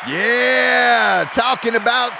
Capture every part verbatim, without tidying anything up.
Yeah, talking about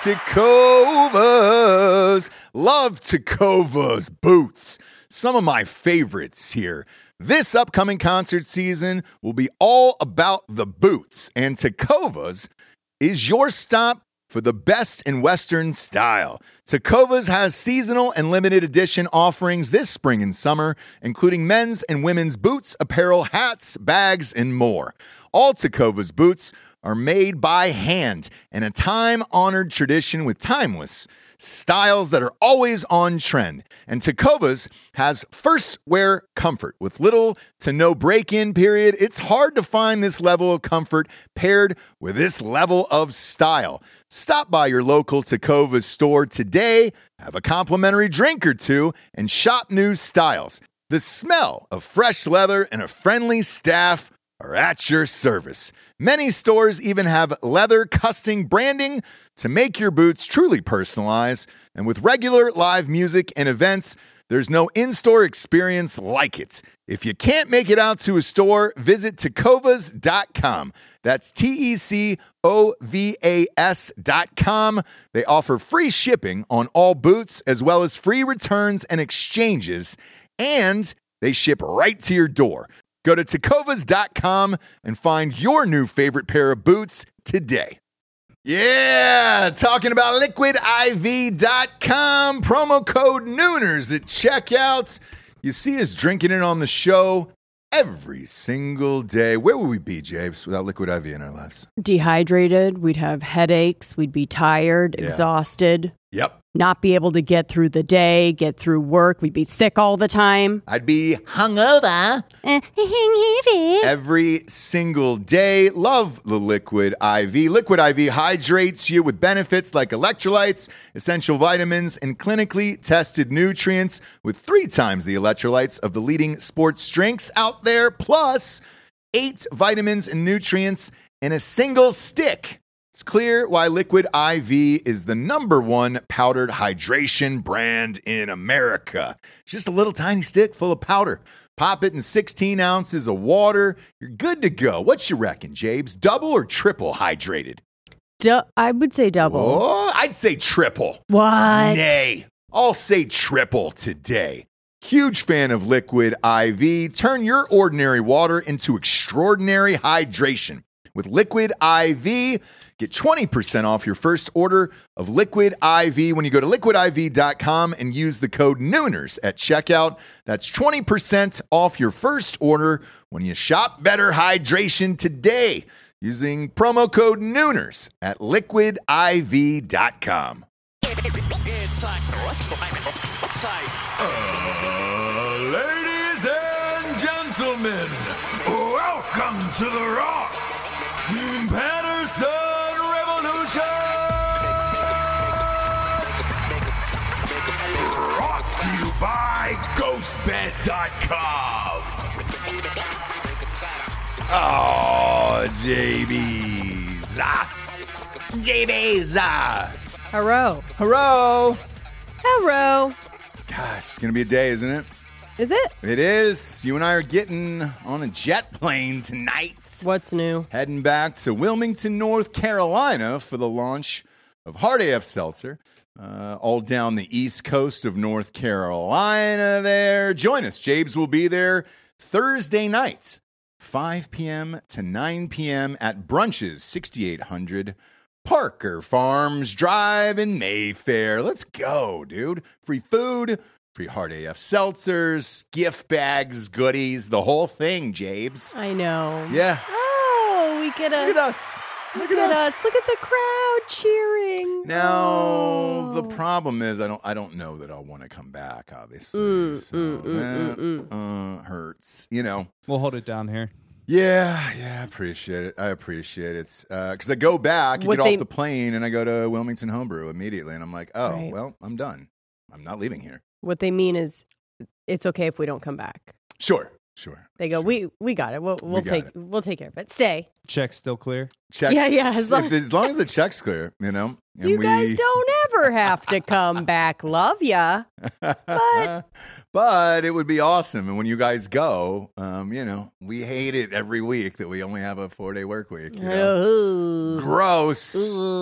Tecovas. Love Tecovas boots. Some of my favorites here. This upcoming concert season will be all about the boots, and Tecovas is your stop for the best in Western style. Tecovas has seasonal and limited edition offerings this spring and summer, including men's and women's boots, apparel, hats, bags, and more. All Tecovas boots are made by hand in a time-honored tradition with timeless styles that are always on trend. And Tecovas has first wear comfort with little to no break-in period. It's hard to find this level of comfort paired with this level of style. Stop by your local Tecovas store today, have a complimentary drink or two, and shop new styles. The smell of fresh leather and a friendly staff are at your service. Many stores even have leather custom branding to make your boots truly personalized. And with regular live music and events, there's no in-store experience like it. If you can't make it out to a store, visit tecovas dot com. That's T E C O V A S dot com. They offer free shipping on all boots, as well as free returns and exchanges. And they ship right to your door. Go to tecovas dot com and find your new favorite pair of boots today. Yeah, talking about liquid I V dot com, promo code Nooners at checkout. You see us drinking it on the show every single day. Where would we be, Jabes, without Liquid I V in our lives? Dehydrated, we'd have headaches, we'd be tired, Yeah. exhausted. Yep. Not be able to get through the day, get through work. We'd be sick all the time. I'd be hungover every single day. Love the Liquid I V. Liquid I V hydrates you with benefits like electrolytes, essential vitamins, and clinically tested nutrients with three times the electrolytes of the leading sports drinks out there, plus eight vitamins and nutrients in a single stick. It's clear why Liquid I V is the number one powdered hydration brand in America. It's just a little tiny stick full of powder. Pop it in sixteen ounces of water. You're good to go. What you reckon, Jabes? Double or triple hydrated? Du- I would say double. Oh, I'd say triple. What? Nay, I'll say triple today. Huge fan of Liquid I V. Turn your ordinary water into extraordinary hydration. With Liquid I V, get twenty percent off your first order of Liquid I V when you go to liquid I V dot com and use the code Nooners at checkout. That's twenty percent off your first order when you shop better hydration today using promo code Nooners at liquid I V dot com. Uh, ladies and gentlemen, welcome to the Ross Patterson Revolution! Brought to you by ghost bed dot com. Oh, J B's. J B's. Hello. Hello. Hello. Gosh, it's going to be a day, isn't it? Is it? It is. You and I are getting on a jet plane tonight. What's new? Heading back to Wilmington, North Carolina for the launch of Hard A F Seltzer. Uh, all down the east coast of North Carolina there. Join us. Jabes will be there Thursday night, five p.m. to nine p.m. at Brunches, sixty-eight hundred Parker Farms Drive in Mayfair. Let's go, dude. Free food. Free Hard A F seltzers, gift bags, goodies, the whole thing, Jabes. I know. Yeah. Oh, we get a... Look at us. Look, Look at, at us. us. Look at the crowd cheering. Now, Oh. the problem is I don't I don't know that I'll want to come back, obviously. Mm, so mm, mm, that mm, uh, hurts, you know. We'll hold it down here. Yeah, yeah, I appreciate it. I appreciate it. Because I go back, I What get they- off the plane, and I go to Wilmington Homebrew immediately, and I'm like, oh, Right. well, I'm done. I'm not leaving here. What they mean is it's okay if we don't come back. Sure, sure. They go, sure. we we got it. We'll we'll We got take it. we'll take care of it. Stay. Check's still clear. Checks, Yeah, yeah, as long- if, as long as the check's clear, you know. and You we- guys don't ever have to come back. Love ya. But but it would be awesome. And when you guys go, um, you know, we hate it every week that we only have a four day work week. You know? Gross.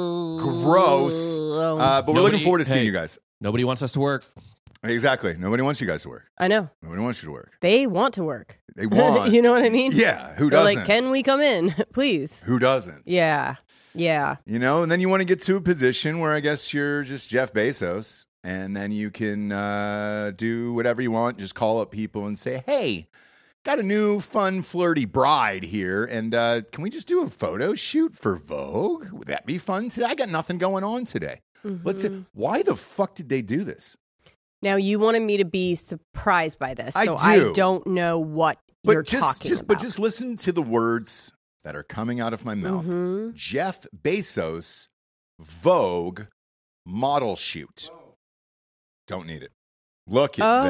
Gross. Uh, but we're Nobody- looking forward to seeing hey. you guys. Nobody wants us to work. Exactly. Nobody wants you guys to work. I know. Nobody wants you to work. They want to work. They want. You know what I mean? Yeah. Who They're doesn't? like, can we come in, please? Who doesn't? Yeah. Yeah. You know, and then you want to get to a position where I guess you're just Jeff Bezos, and then you can uh, do whatever you want. Just call up people and say, hey, got a new fun, flirty bride here, and uh, can we just do a photo shoot for Vogue? Would that be fun today? I got nothing going on today. Mm-hmm. Let's see. Why the fuck did they do this? Now, you wanted me to be surprised by this, I so do. I don't know what But you're just, talking just, about. but just listen to the words that are coming out of my mouth. Mhm. Jeff Bezos, Vogue, model shoot. Don't need it. Look at Oh.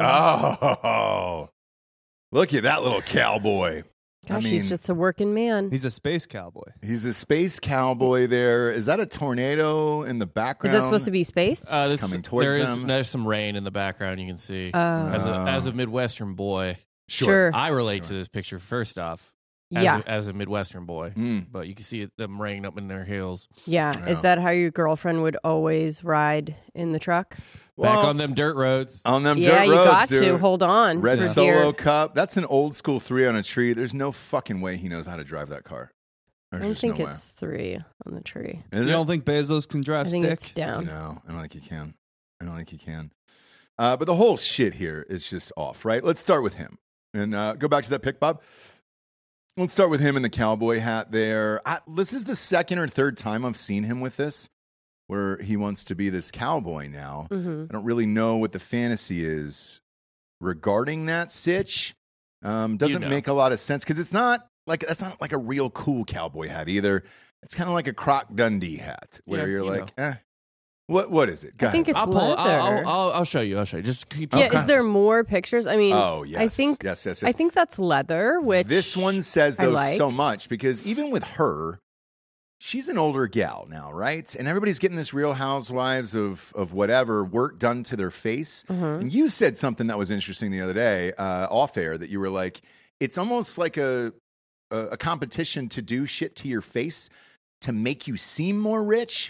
that. Oh, look at that little cowboy. Gosh, I mean, he's just a working man. He's a space cowboy. he's a space cowboy there. Is that a tornado in the Is background? that supposed to be space? Uh, It's this- coming towards there is, them. There's some rain in the background. You can see. Oh. as, a, Oh. as a Midwestern boy, Sure. I relate to this picture first off. As Yeah. a, as a Midwestern boy, Mm. but you can see it, them raining up in their hills. Yeah. Yeah. Is that how your girlfriend would always ride in the truck? Back Well, on them dirt roads. on them yeah, dirt you roads, got dude. to. Hold on. Red for Solo dear- Cup. That's an old school three on a tree. There's no fucking way he knows how to drive that car. I There's don't just think no it's three on the tree. way. Is You it? don't think Bezos can drive I think stick? it's down. No, I don't think he can. I don't think he can. Uh, but the whole shit here is just off, right? Let's start with him. And uh, go back to that pic, Bob. Let's start with him in the cowboy hat there. I, this is the second or third time I've seen him with this, where he wants to be this cowboy now. hmm I don't really know what the fantasy is regarding that sitch. Um, doesn't know. make a lot of sense because it's not like that's not like a real cool cowboy hat either. It's kind of like a Croc Dundee hat where Yeah, you're you like, eh, what what is it? Go I think ahead. it's I'll pull. it. leather. I'll, I'll, I'll, I'll show you. I'll show you. Just keep. yeah, okay. is there more pictures? I mean, oh yes, I think yes, yes, yes. I think that's leather, which this one says I though like. so much because even with her, she's an older gal now, right? And everybody's getting this Real Housewives of of whatever work done to their face. Mhm. And you said something that was interesting the other day, uh, off air, that you were like, it's almost like a, a a competition to do shit to your face to make you seem more rich.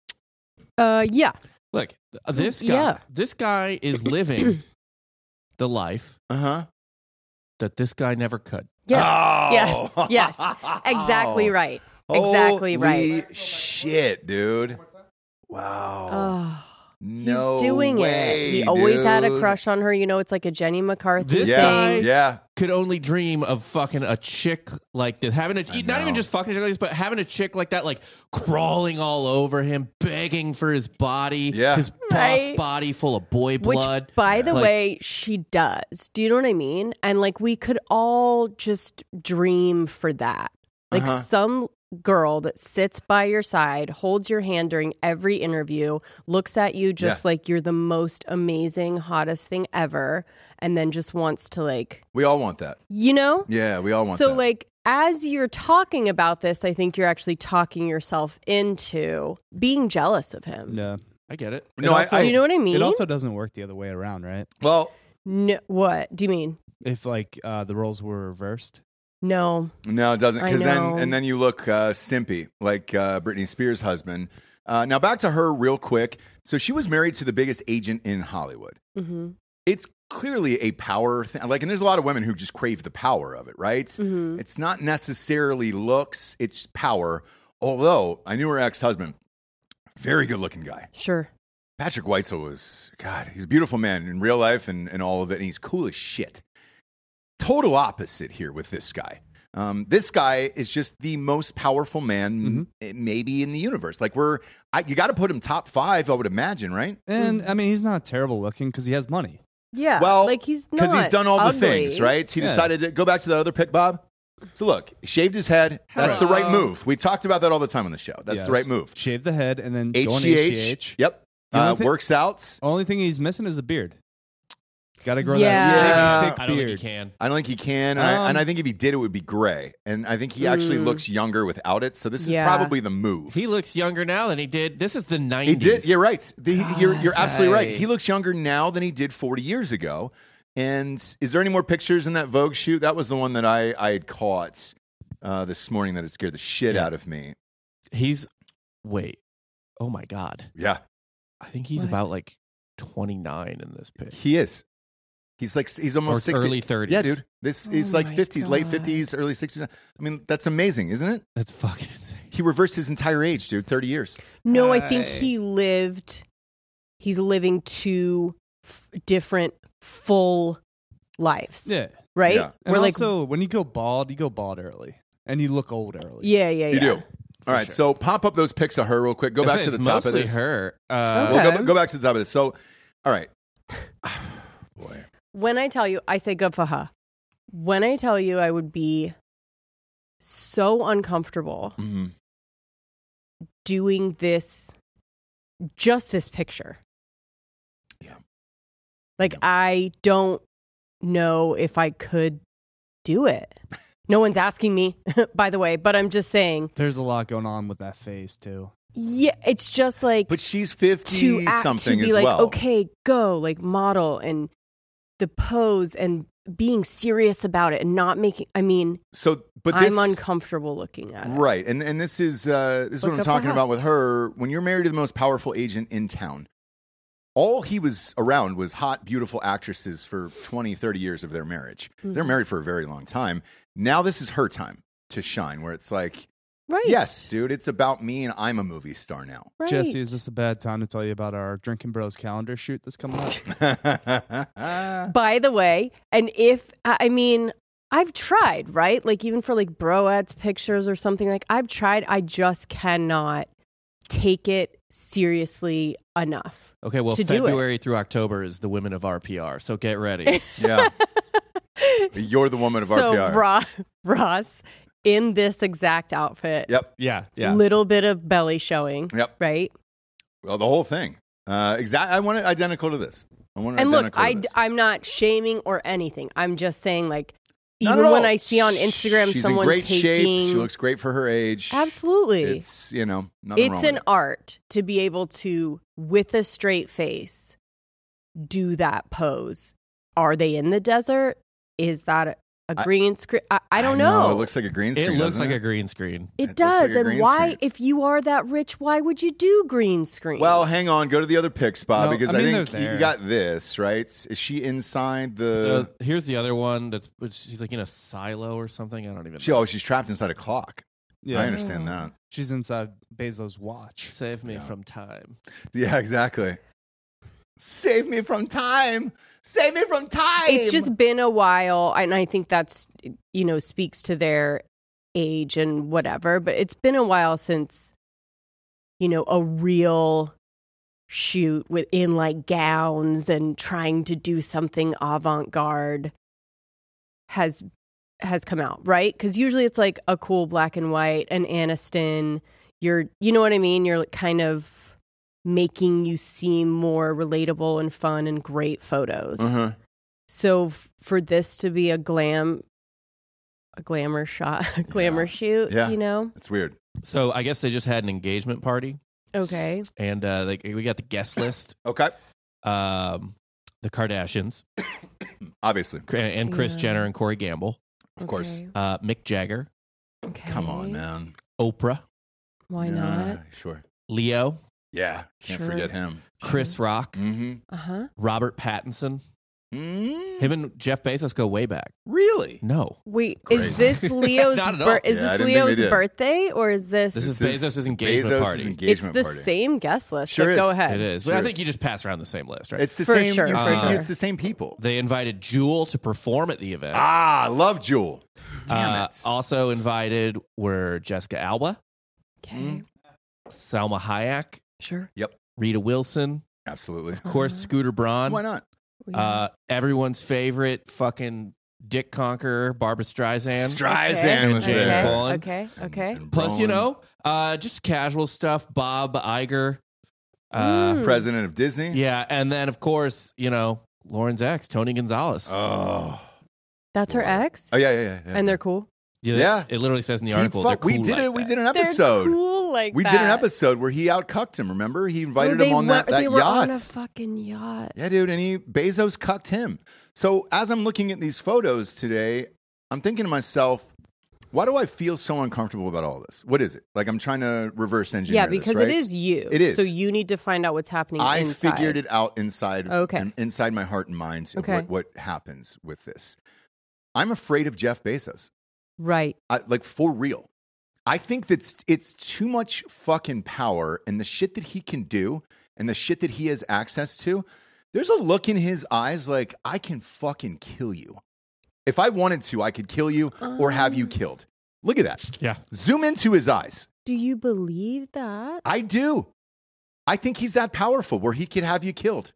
Uh, yeah. Look, uh, this guy. Yeah. This guy is living the life Uh huh. that this guy never could. Yes. Oh. Yes. Yes. Exactly right. Exactly Holy right. shit, dude. Wow. Oh, no he's doing way, it. He always had a dude. crush on her. You know, it's like a Jenny McCarthy This Yeah, guy- thing. yeah. Could only dream of fucking a chick like this, having a I not know. even just fucking a chick like this, but having a chick like that, like crawling all over him, begging for his body, Yeah. his buff Right. body full of boy blood. Which, by the Like- way, she does. Do you know what I mean? And like, we could all just dream for that. Like, Uh-huh. some girl that sits by your side, holds your hand during every interview, looks at you just Yeah. like you're the most amazing, hottest thing ever, and then just wants to, like, We all want that. you know? Yeah, we all want So, that. like, as you're talking about this, I think you're actually talking yourself into being jealous of him. Yeah. I get it. no, It I, also- I Do you know what I mean? It also doesn't work the other way around, right? well, No, what do you mean? If like uh, the roles were reversed. No. no, it doesn't. I Because then, know. and then you look uh, simpy, like uh, Britney Spears' husband. Uh, now back to her real quick. So she was married to the biggest agent in Hollywood. hmm It's clearly a power thing. Like, and there's a lot of women who just crave the power of it, right? hmm It's not necessarily looks; it's power. Although I knew her ex-husband, very good-looking guy. Sure. Patrick Weitzel was, God, he's a beautiful man in real life and, and all of it, and he's cool as shit. Total opposite here with this guy. Um, this guy is just the most powerful man m- maybe in the universe. Like, we're, I, you got to put him top five, I would imagine, right? And I mean, he's not terrible looking because he has money. Yeah. Well, like he's Because not he's done all ugly. the things, right? He Yeah. decided to go back to that other pick, Bob. So look, shaved his head. That's the right Hello. move. We talked about that all the time on the show. That's Yes. the right move. Shave the head and then go on H G H. H G H. Yep. The only Uh, thing- works out. Only thing he's missing is a beard. Got to grow Yeah. that Yeah. thick, thick I don't beard. think he can. I don't think he can. And, I, Um, and I think if he did, it would be gray. And I think he actually Mm. looks younger without it. So this is Yeah. probably the move. He looks younger now than he did. This is the nineties. He did. You're right. The, you're, you're absolutely right. Okay. He looks younger now than he did forty years ago. And is there any more pictures in that Vogue shoot? That was the one that I, I had caught uh, this morning that it scared the shit Yeah. out of me. He's wait. Oh my God. Yeah, I think he's What? about like twenty-nine in this pic. he is. He's like he's almost Or sixty. early thirties. Yeah, dude. This is Oh like my fifties, late God. fifties, early sixties. I mean, that's amazing, isn't it? That's fucking insane. He reversed his entire age, dude. Thirty years. No, I think Hi. he lived. He's living two f- different full lives. Yeah. Right. Yeah. And We're like, also, when you go bald, you go bald early, and you look old early. yeah, yeah, yeah. You do. All right, sure. so pop up those pics of her real quick. Go I back say to the it's top of mostly this. her. Uh, Okay. Well, go, go back to the top of this. So, all right. Boy. When I tell you, I say good for her. When I tell you, I would be so uncomfortable Mhm. doing this, just this picture. Yeah. Like, Yeah. I don't know if I could do it. No one's asking me, by the way, but I'm just saying, There's a lot going on with that face too. yeah, it's just like But she's to fifty act, something to be as like, well. okay, go, like model and the pose and being serious about it and not making, I mean, So, but this, I'm uncomfortable looking at it. right, and and this is uh, this is Look what I'm up for talking her. about with her. When you're married to the most powerful agent in town, all he was around was hot, beautiful actresses for twenty, thirty years of their marriage. They're Mhm. married for a very long time. Now this is her time to shine, where it's like, Right. yes, dude, it's about me, and I'm a movie star now. Right. Jesse, is this a bad time to tell you about our Drinking Bros calendar shoot that's coming up? By the way, and if, I I mean, I've tried, right? Like even for like broettes pictures or something, like I've tried, I just cannot take it seriously enough. okay, well, to do it. February through October is the Women of R P R, so get ready. Yeah, you're the woman of so R P R. Ro- Ross, in this exact outfit, Yep, yeah, yeah. little bit of belly showing, yep. right? Well, the whole thing. Uh, exact. I want it identical to this. I want it And look, identical I, to this. I'm not shaming or anything. I'm just saying, like, Not even at when all. I see on Instagram She's someone in great taking, shape. She looks great for her age. absolutely, It's you know nothing it's wrong an with it. art to be able to, with a straight face, do that pose. Are they in the desert? Is that a, a I- green screen? I, I don't know. know. It looks like a green It screen. looks doesn't like it? a green screen. It it looks does. like a and green why, screen. if you are that rich, why would you do green screen? Well, hang on. Go to the other pics, Bob, No, because I I, mean, think they're you- you there. got this right. Is she inside the? So here's the other one that's which she's like in a silo or something. I don't even she know. oh, she's trapped inside a clock. Yeah, I understand that. she's inside Bezos' watch. Save me Yeah. from time. Yeah, exactly. Save me from time. Save me from time. it's just been a while, and I think that's, you know, speaks to their age and whatever, but it's been a while since, you know, a real shoot within like gowns and trying to do something avant-garde has has come out, right? Because usually it's like a cool black and white, an Aniston, you're, you know what I mean? You're like kind of making you seem more relatable and fun and great photos. Uh-huh. So f- for this to be a glam, a glamour shot, a glamour Yeah. shoot, Yeah. you know? It's weird. So I guess they just had an engagement party, Okay. and uh, they, we got the guest list. Okay. Um, the Kardashians Obviously. and Kris Yeah. Jenner and Corey Gamble, Of course. Okay. uh, Mick Jagger, Okay. Come on, man. Oprah, Why Yeah, not? Sure. Leo, Yeah. Can't Sure. forget him. Chris Rock, Mm-hmm. Uh huh. Robert Pattinson. Mm, Him and Jeff Bezos go way back. really? No, Wait, Great. is this Leo's Not at all. bir- is Yeah, I this didn't think they Leo's did. birthday or is this? This is This Bezos' engagement Bezos' party. it's engagement the party. same guest list. Sure but go is. ahead. It is. Sure But I is. think you just pass around the same list, right? It's the For same. sure, you're for saying sure. It's the same people. They invited Jewel to perform at the event. Ah, love Jewel. Damn Uh, it. Also invited were Jessica Alba, Okay. Mm. Salma Hayek, Sure. Rita Wilson, Absolutely. of course, Uh-huh. Scooter Braun. Why not? Uh, everyone's favorite fucking Dick Conqueror, Barbara Streisand. Streisand okay. was James there. okay. Bond. Okay. Okay. And Plus, you Brolin, know, uh, just casual stuff. Bob Iger. Uh, Mm. president of Disney. Yeah, and then of course, you know, Lauren's ex, Tony Gonzalez. Oh. That's her Boy. ex, Oh yeah, yeah, yeah. yeah. and they're cool. yeah. it literally says in the He article. fuck- they're we cool did like it. We that. did an They're episode. cool like we that. did an episode where he outcucked him. Remember, he invited No, him they on that were- that they were yacht. on a fucking yacht. Yeah, dude, and he Bezos cucked him. So as I'm looking at these photos today, I'm thinking to myself, Why do I feel so uncomfortable about all this? What is it? Like I'm trying to reverse engineer Yeah, because this, right? it is you. It is. So you need to find out what's happening I inside. figured it out inside, Okay. in- inside my heart and mind of Okay. what, what happens with this. I'm afraid of Jeff Bezos. Right. I, like, for real. I think that it's too much fucking power, and the shit that he can do and the shit that he has access to, there's a look in his eyes like, I can fucking kill you. If I wanted to, I could kill you or have you killed. Look at that. Yeah. Zoom into his eyes. Do you believe that? I do. I think he's that powerful where he could have you killed.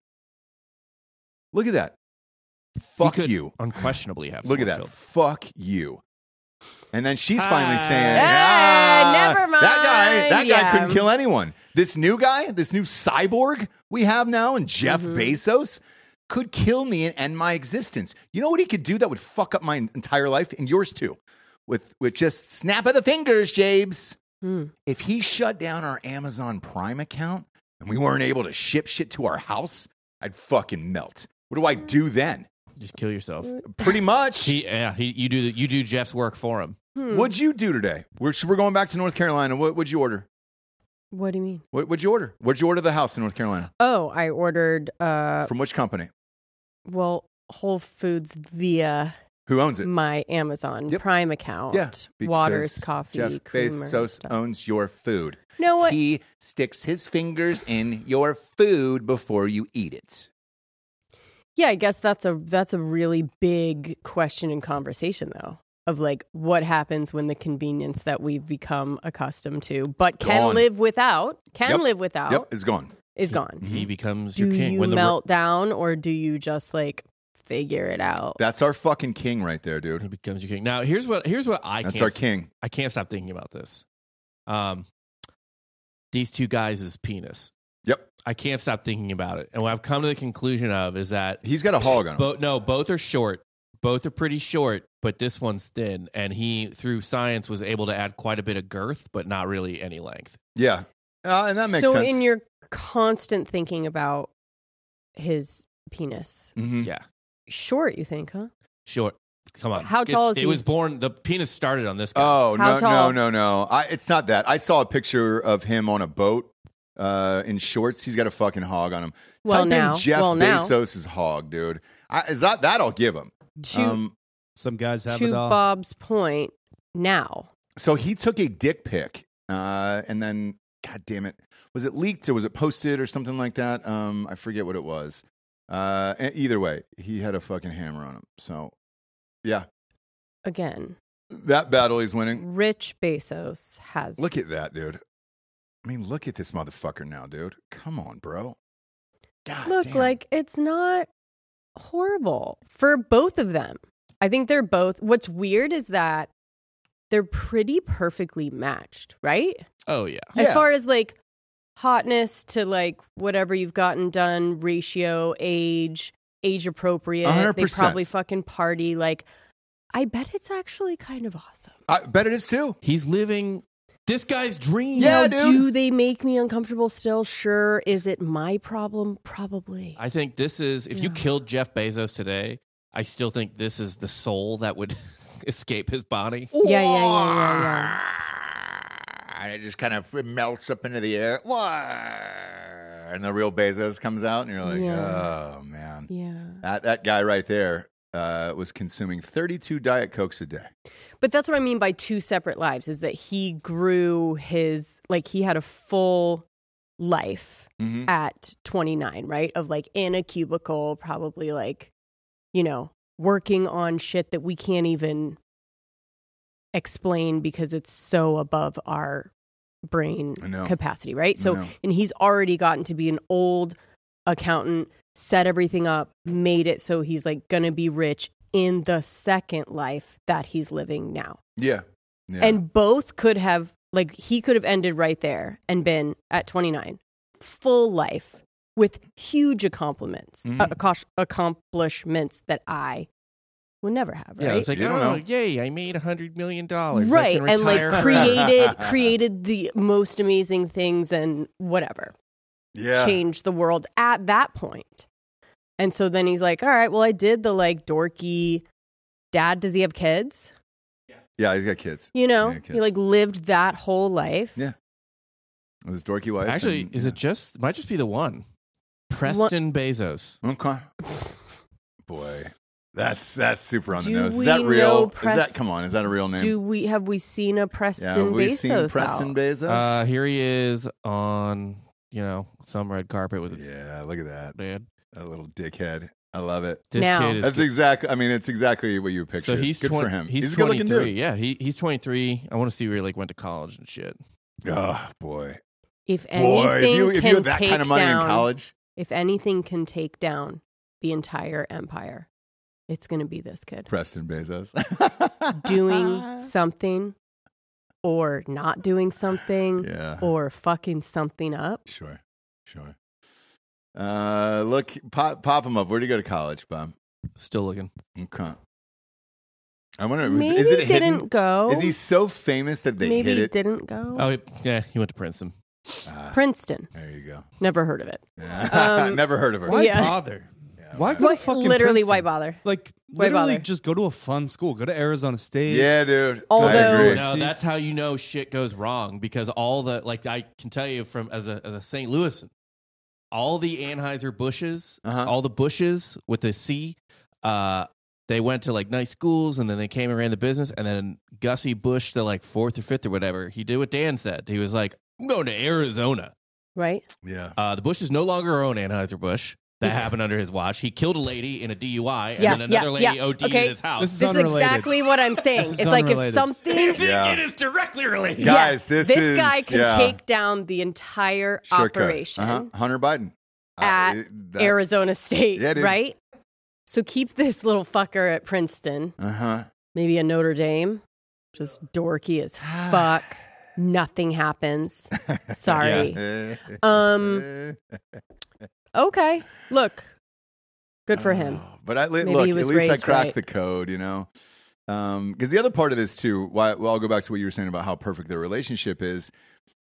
Look at that. Fuck He could you. Unquestionably have. Look at someone that. killed. Fuck you. And then she's finally Hi. saying, Hey, "Ah, never That guy, that guy Yeah. couldn't kill anyone. This new guy, this new cyborg we have now, and Jeff Mhm. Bezos could kill me and end my existence. You know what he could do that would fuck up my entire life and yours too? With with just snap of the fingers, Jabes. Hmm. If he shut down our Amazon Prime account and we weren't able to ship shit to our house, I'd fucking melt. What do I do then? Just kill yourself. Pretty much. He, yeah, he, you do the, you do Jeff's work for him. Hmm. What'd you do today? We're, so we're going back to North Carolina. What, what'd you order? What do you mean? What, what'd you order? What'd you order the house in North Carolina? Oh, I ordered, uh, From which company? well, Whole Foods via Who owns it? my Amazon Yep. Prime account. Yeah, because Waters, coffee, Jeff creamer, Bezos stuff. owns your food. No, what? He sticks his fingers in your food before you eat it. Yeah, I guess that's a that's a really big question and conversation, though, of like what happens when the convenience that we've become accustomed to, but can gone. live without, can Yep. live without, Yep, it's gone. is gone. He becomes Do your king. you when the ro- melt down, or do you just like figure it out? That's our fucking king right there, he dude. becomes your king. Now here's what here's what I That's can't our s- king. I can't stop thinking about this. Um, these two guys' penis. Yep. I can't stop thinking about it. And what I've come to the conclusion of is that He's got a hog on him. both no, both are short. Both are pretty short, but this one's thin. And he, through science, was able to add quite a bit of girth, but not really any length. Yeah. Uh, and that makes so sense. in your constant thinking about his penis, Mhm. Yeah, short, you think, huh? short. Come on. How tall it, is it he? was born. The penis started on this guy. Oh, How no, tall? no, no, no. I, it's not that. I saw a picture of him on a boat uh, in shorts. He's got a fucking hog on him. Well, Type now. in Jeff Well, now. Bezos' hog, dude. I, is that that I'll give him. To Um, Some guys have to it all. Bob's point, now so he took a dick pic, uh, and then, God damn it, was it leaked or was it posted or something like that? Um, I forget what it was. Uh, e- either way, he had a fucking hammer on him. So, yeah, again, that battle he's winning. Rich Bezos has. Look at that, dude. I mean, look at this motherfucker now, dude. Come on, bro. God Look, damn. like it's not horrible for both of them. I think they're both. What's weird is that they're pretty perfectly matched, right? Oh yeah. As Yeah. far as like hotness to like whatever you've gotten done, ratio, age, age appropriate. one hundred They percent. probably fucking party. Like, I bet it's actually kind of awesome. I bet it is too. He's living this guy's dream. Yeah, Now, dude. do they make me uncomfortable still? Sure. Is it my problem? Probably. I think this is if you Yeah. killed Jeff Bezos today, I still think this is the soul that would escape his body. Yeah, yeah, yeah, yeah, And it just kind of melts up into the air. And the real Bezos comes out, and you're like, Yeah. oh, man. Yeah. That, that guy right there uh, was consuming thirty-two Diet Cokes a day. But that's what I mean by two separate lives is that he grew his, like, he had a full life Mm-hmm. at twenty-nine, right? Of like in a cubicle, probably like, you know, working on shit that we can't even explain because it's so above our brain I know. capacity, right? I So, know. and he's already gotten to be an old accountant, set everything up, made it so he's like going to be rich in the second life that he's living now. Yeah. yeah. And both could have, like, he could have ended right there and been at twenty-nine, full life with huge accomplishments, Mhm. uh, accom- accomplishments that I will never have, right? Yeah, it's like, You don't oh, know. yay, I made a hundred million dollars. right, I can and like retire created created the most amazing things and whatever, yeah. changed the world at that point. And so then he's like, all right, well, I did the like dorky dad. Does he have kids? Yeah, he's got kids. You know, Yeah, kids. he like lived that whole life. Yeah. With his dorky wife. Actually, and, is yeah. it just might just be the one? Preston Bezos. Okay. Boy, that's that's super on the Do nose. Is we that know real? Pres- is that come on? Is that a real name? Do we have we seen a Preston yeah, have we Bezos seen Preston out? Bezos? Uh, here he is on, you know, some red carpet with his yeah, look at that. dad. That little dickhead. I love it. This Now- kid is That's exactly. I mean, it's exactly what you picture. so he's good twenty, for him. He's, a good looking twenty-three. dude. Yeah, he he's twenty-three. I want to see where he like went to college and shit. Oh boy, If anything boy! If you if can you had that take kind of money down, in college, if anything can take down the entire empire, it's going to be this kid Preston Bezos doing something or not doing something Yeah, or fucking something up. sure, sure. Uh, look, pop, pop him up. Where'd he go to college, Bob? Still looking. Okay. I wonder. Was, Maybe is it didn't hidden? go. Is he so famous that they Maybe hid it? didn't go. Oh, he, yeah, he went to Princeton. Ah, Princeton. there you go. Never heard of it. Um, Never heard of her. Why Yeah. bother? Yeah, Why wow. go to fucking Literally, Princeton? why bother? Like, Why literally, bother? just go to a fun school. Go to Arizona State. Yeah, dude. I Although- agree. No, that's how you know shit goes wrong because all the like I can tell you from as a as a Saint Louisan, all the Anheuser Bushes, Uh-huh. all the Bushes with the C, uh, they went to like nice schools and then they came and ran the business. And then Gussie Bush, the like fourth or fifth or whatever, he did what Dan said. He was like, "I'm going to Arizona." Right? Yeah. Uh, the Bushes no longer own Anheuser Busch. That happened under his watch. He killed a lady in a D U I, and Yeah, then another yeah, lady yeah. OD'd Okay. in his house. This is This is unrelated. exactly what I'm saying. This is It's like if unrelated. something. Yeah. It is directly related. Guys, yes, this this is- guy can yeah. take down the entire Sure could. operation Uh-huh. Hunter Biden. Uh, at it- that's- Arizona State, Yeah, dude. right? So keep this little fucker at Princeton, Uh-huh. maybe a Notre Dame, just dorky as fuck. Nothing happens. Sorry. Um, Okay, look, good for him. Oh, but I, li- Maybe look, he at was least I raised cracked right. the code, you know? Because the other part of this, too, why, well, I'll go back to what you were saying about how perfect their relationship is.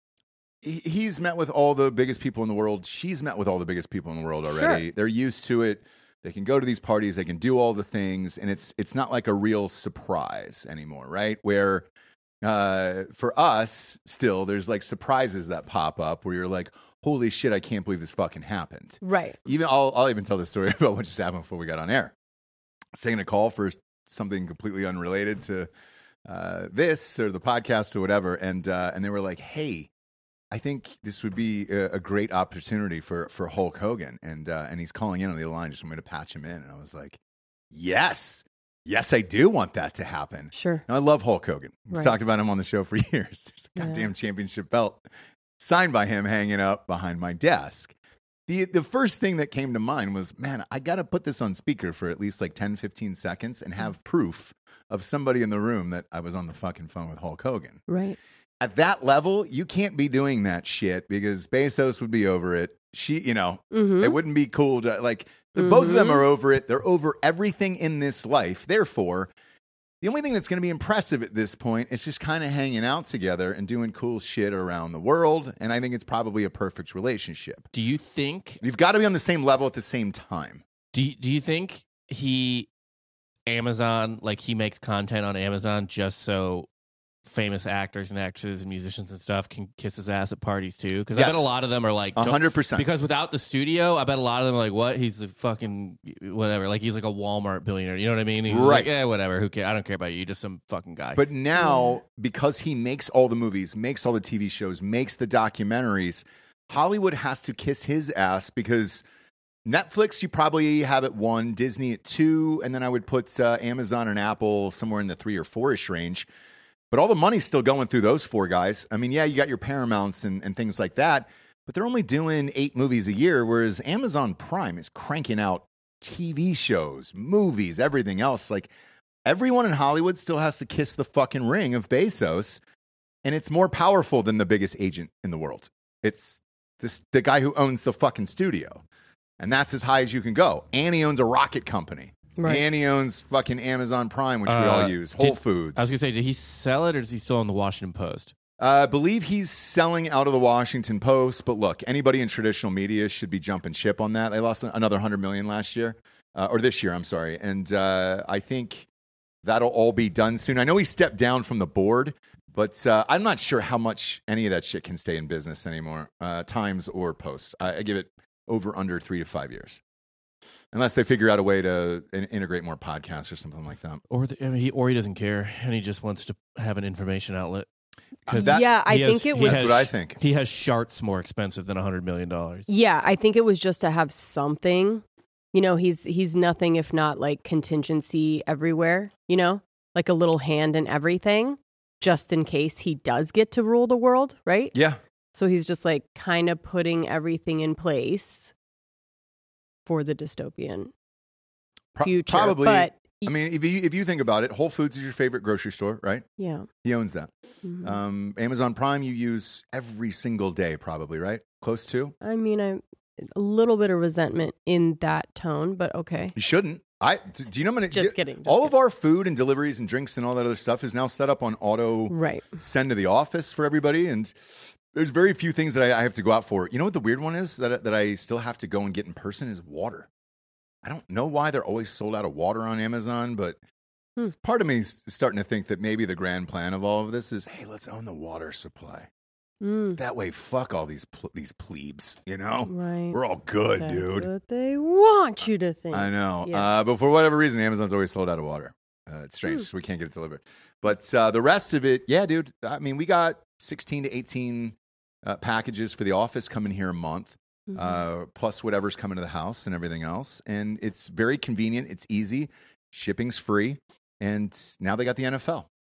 He, he's met with all the biggest people in the world. She's met with all the biggest people in the world already. Sure. They're used to it. They can go to these parties. They can do all the things. And it's it's not like a real surprise anymore, right? Where uh, for us, still, there's like surprises that pop up where you're like, holy shit, I can't believe this fucking happened. Right. Even I'll, I'll even tell the story about what just happened before we got on air. I was taking a call for something completely unrelated to uh, this or the podcast or whatever, and uh, and they were like, "Hey, I think this would be a, a great opportunity for for Hulk Hogan," and uh, and he's calling in on the other line, just want me to patch him in, and I was like, "Yes, yes, I do want that to happen." Sure. Now, I love Hulk Hogan. We've Right. talked about him on the show for years. There's a Yeah. goddamn championship belt signed by him hanging up behind my desk. The the first thing that came to mind was, man, I got to put this on speaker for at least like ten, fifteen seconds and have proof of somebody in the room that I was on the fucking phone with Hulk Hogan. Right. At that level, you can't be doing that shit because Bezos would be over it. She, you know, Mm-hmm. it wouldn't be cool to like, the, both of them Mhm. are over it. They're over everything in this life. Therefore, the only thing that's going to be impressive at this point is just kind of hanging out together and doing cool shit around the world. And I think it's probably a perfect relationship. Do you think? You've got to be on the same level at the same time. Do you, do you think he Amazon like he makes content on Amazon just so famous actors and actresses and musicians and stuff can kiss his ass at parties too? Because I Yes. bet a lot of them are like A don't- hundred percent. Because without the studio, I bet a lot of them are like, what? He's a fucking whatever. Like he's like a Walmart billionaire. You know what I mean? He's just Right. like, yeah, whatever. Who cares? I don't care about you. You're just some fucking guy. But now, because he makes all the movies, makes all the T V shows, makes the documentaries, Hollywood has to kiss his ass because Netflix, you probably have at one, Disney at two, and then I would put uh, Amazon and Apple somewhere in the three or four-ish range. But all the money's still going through those four guys. I mean, yeah, you got your Paramounts and, and things like that, but they're only doing eight movies a year, whereas Amazon Prime is cranking out T V shows, movies, everything else. Like, everyone in Hollywood still has to kiss the fucking ring of Bezos, and it's more powerful than the biggest agent in the world. It's this, the guy who owns the fucking studio, and that's as high as you can go. And he owns a rocket company. Right. And he owns fucking Amazon Prime, which we Uh, all use, Whole did- Foods. I was gonna say, did he sell it or is he still on the Washington Post? Uh, I believe he's selling out of the Washington Post, but look, anybody in traditional media should be jumping ship on that. They lost another one hundred million dollars last year, uh, or this year, I'm sorry. And uh, I think that'll all be done soon. I know he stepped down from the board, but uh, I'm not sure how much any of that shit can stay in business anymore, uh, Times or Post. I, I give it over under three to five years. Unless they figure out a way to in- integrate more podcasts or something like that. Or the, I mean, he or he doesn't care and he just wants to have an information outlet. Uh, that- yeah, I He think has- it he was. That's has- what I think. He has Sharts more expensive than one hundred million dollars. Yeah, I think it was just to have something. You know, he's he's nothing if not like contingency everywhere, you know? Like a little hand in everything, just in case he does get to rule the world, right? Yeah. So he's just like kind of putting everything in place for the dystopian Pro- future. Probably. But I mean, if you if you think about it, Whole Foods is your favorite grocery store, right? yeah. He owns that. Mhm. Um, Amazon Prime you use every single day, probably, right? Close to. I mean, I a little bit of resentment in that tone, but okay. You shouldn't. I d- do you know? I'm gonna, Just kidding. Just all kidding. of our food and deliveries and drinks and all that other stuff is now set up on auto Right. send to the office for everybody, and there's very few things that I, I have to go out for. You know what the weird one is that that I still have to go and get in person is water. I don't know why they're always sold out of water on Amazon, but Hmm. part of me is starting to think that maybe the grand plan of all of this is, hey, let's own the water supply. Mm, That way, fuck all these ple- these plebes. You know, right. we're all good, That's dude. what they want you to think. I know. Yeah. Uh, but for whatever reason, Amazon's always sold out of water. Uh, it's strange. Hmm. So we can't get it delivered. But uh, the rest of it, yeah, dude. I mean, we got sixteen to eighteen uh, packages for the office coming here a month, Mhm. uh, plus whatever's coming to the house and everything else. And it's very convenient. It's easy. Shipping's free. And now they got the N F L.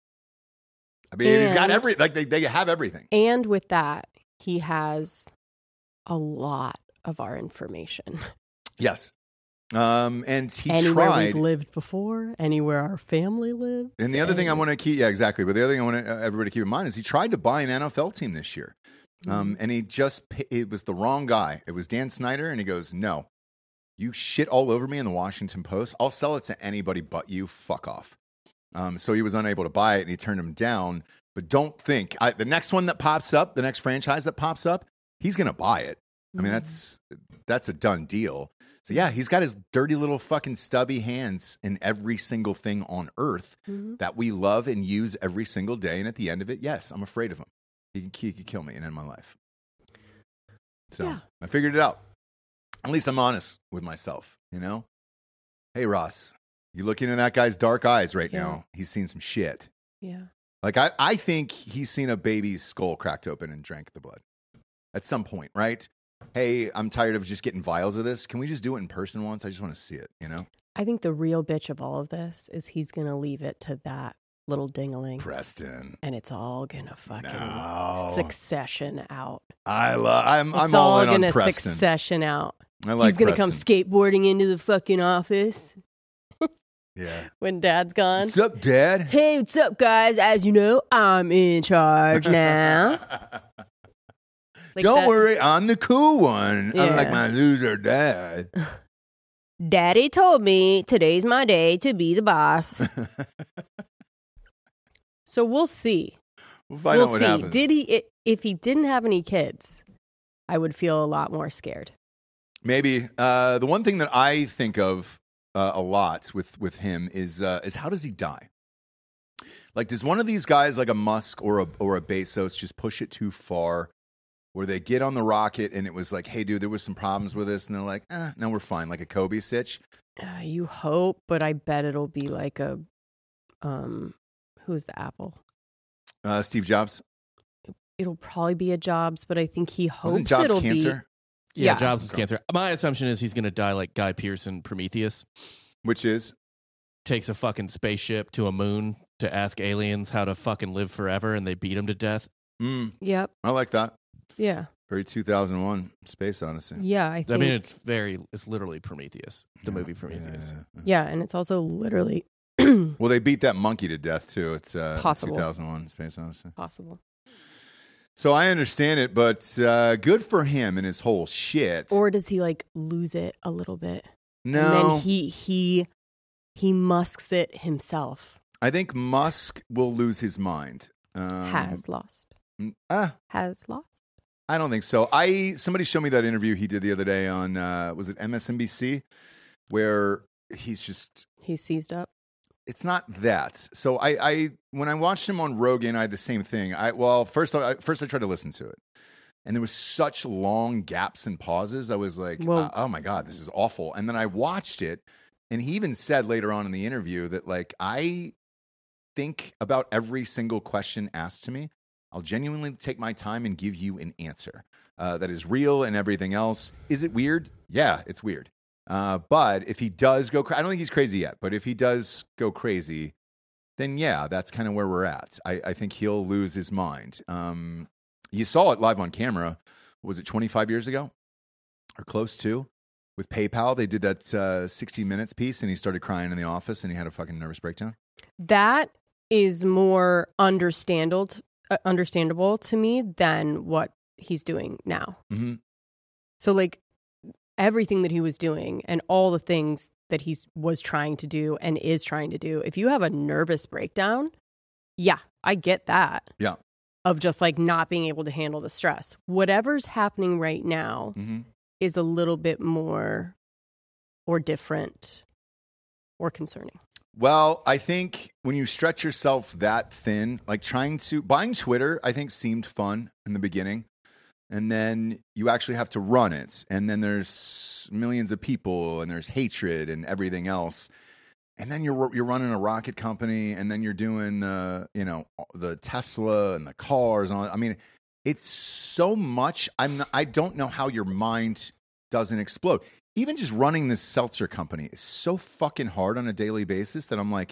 I mean, he's got And- every, like, they, they have everything. And with that, he has a lot of our information. Yes. Um, and he Anywhere tried. we've lived before, anywhere our family lives. And the other thing I and- want to keep, yeah, exactly. But the other thing I want to, uh, everybody to keep in mind is he tried to buy an N F L team this year, um, Mm-hmm. and he just pi- it was the wrong guy. It was Dan Snyder, and he goes, "No, you shit all over me in the Washington Post. I'll sell it to anybody but you. Fuck off." Um, so he was unable to buy it, and he turned him down. But don't think I, the next one that pops up, the next franchise that pops up, he's going to buy it. I mean, Mhm. that's that's a done deal. So yeah, he's got his dirty little fucking stubby hands in every single thing on earth Mhm. that we love and use every single day. And at the end of it, yes, I'm afraid of him. He can, he could kill me and end my life. So Yeah. I figured it out. At least I'm honest with myself, you know? Hey, Ross, you looking in that guy's dark eyes right Yeah. now. He's seen some shit. Yeah. Like, I, I think he's seen a baby's skull cracked open and drank the blood at some point, right? Hey, I'm tired of just getting vials of this. Can we just do it in person once? I just want to see it, you know? I think the real bitch of all of this is he's going to leave it to that little dingling. Preston. And it's all going to fucking No. succession out. I love, I'm, It's I'm all, all in on gonna Preston. succession out. I like he's going to come Preston. skateboarding into the fucking office Yeah. when dad's gone. What's up, Dad? Hey, what's up, guys? As you know, I'm in charge now. Like Don't that- worry, I'm the cool one. Yeah. Unlike my loser dad. Daddy told me today's my day to be the boss. So we'll see. We'll find we'll out what see. happens. Did he? i- If he didn't have any kids, I would feel a lot more scared. Maybe. Uh, the one thing that I think of uh, a lot with, with him is uh, is how does he die? Like, does one of these guys, like a Musk or a or a Bezos, just push it too far, where they get on the rocket and it was like, hey, dude, there was some problems with this, and they're like, eh, no, we're fine, like a Kobe sitch. Uh, you hope, but I bet it'll be like a, um, who's the Apple? Uh, Steve Jobs It'll probably be a Jobs, but I think he hopes wasn't Jobs it'll cancer, be. Yeah, Yeah. Jobs was cancer. My assumption is he's going to die like Guy Pearce in Prometheus. which is Takes a fucking spaceship to a moon to ask aliens how to fucking live forever, and they beat him to death. mm, Yep. I like that. Yeah. Very two thousand one Space Odyssey. Yeah. I think. I mean, it's very, it's literally Prometheus, the Yeah, movie Prometheus. yeah, yeah. yeah, and it's also literally Well, they beat that monkey to death too. It's uh, Possible. two thousand one Space Odyssey. possible. So I understand it, but uh, good for him and his whole shit. Or does he like lose it a little bit? no, And then he he he musks it himself. I think Musk will lose his mind. Um, Has lost. mm, ah, Has lost. I don't think so. I somebody showed me that interview he did the other day on uh, was it M S N B C, where he's just He's seized up. it's not that. So I, I when I watched him on Rogan, I had the same thing. I well, first I first I tried to listen to it, and there was such long gaps and pauses. I was like, Well- oh my God, this is awful. And then I watched it, and he even said later on in the interview that like I think about every single question asked to me. I'll genuinely take my time and give you an answer uh, that is real and everything else. Is it weird? Yeah, it's weird. Uh, but if he does go, cra- I don't think he's crazy yet, but if he does go crazy, then yeah, that's kind of where we're at. I, I think he'll lose his mind. Um, you saw it live on camera. Was it twenty-five years ago or close to? With PayPal, they did that uh, sixty minutes piece, and he started crying in the office, and he had a fucking nervous breakdown. That is more understandable, uh, understandable to me than what he's doing now. Mm-hmm. So like everything that he was doing and all the things that he was trying to do and is trying to do, if you have a nervous breakdown, yeah, I get that. Yeah. Of just like not being able to handle the stress. Whatever's happening right now Mm-hmm. is a little bit more or different or concerning. Well, I think when you stretch yourself that thin, like trying to buying Twitter, I think seemed fun in the beginning. And then you actually have to run it. And then there's millions of people and there's hatred and everything else. And then you're you're running a rocket company, and then you're doing the, you know, the Tesla and the cars and all that. I mean, it's so much. I'm not, I don't know how your mind doesn't explode. Even just running this seltzer company is so fucking hard on a daily basis that I'm like,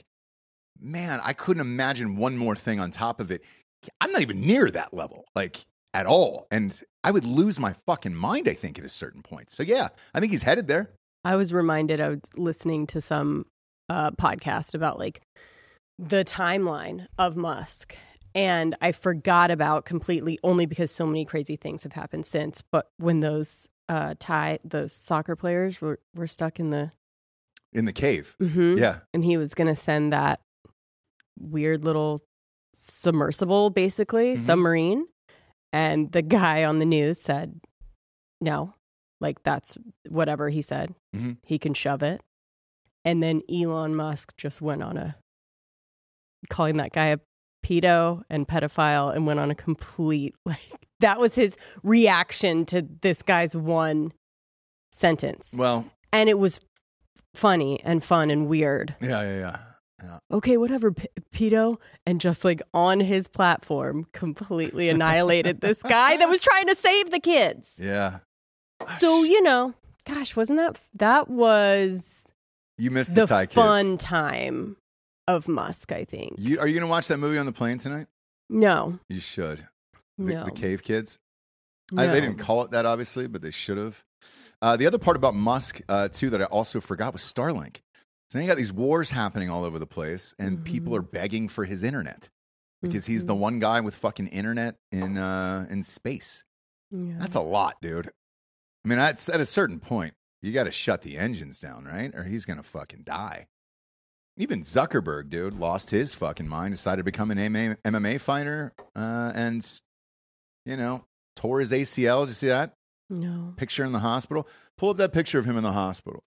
man, I couldn't imagine one more thing on top of it. I'm not even near that level, like at all. And I would lose my fucking mind, I think, at a certain point. So yeah, I think he's headed there. I was reminded, I was listening to some uh, podcast about like the timeline of Musk. And I forgot about completely, only because so many crazy things have happened since. But when those uh, Thai, the soccer players were, were stuck in the In the cave. Mhm. Yeah. and he was going to send that weird little submersible, basically Mhm. submarine. And the guy on the news said, no, like that's whatever he said. Mhm. He can shove it. And then Elon Musk just went on a, calling that guy a pedo and pedophile, and went on a complete, like, that was his reaction to this guy's one sentence. Well, And it was funny and fun and weird. yeah, yeah, yeah. yeah. Okay, whatever, p- pedo. And just like on his platform, completely annihilated this guy that was trying to save the kids. Yeah. So, you know, gosh, wasn't that, that was You missed the, the Thai kids. fun time of Musk, I think. You, are you going to watch that movie on the plane tonight? No, You should. The, no. the Cave Kids. no. I, they didn't call it that, obviously, but they should have. Uh, the other part about Musk, uh, too, that I also forgot was Starlink. So now you got these wars happening all over the place, and Mhm. people are begging for his internet because he's Mhm. the one guy with fucking internet in uh, in space. Yeah. That's a lot, dude. I mean, at, at a certain point, you got to shut the engines down, right? Or he's going to fucking die. Even Zuckerberg, dude, lost his fucking mind, decided to become an M M A fighter, uh, and, you know, tore his A C L. Did you see that No. picture in the hospital? Pull up that picture of him in the hospital.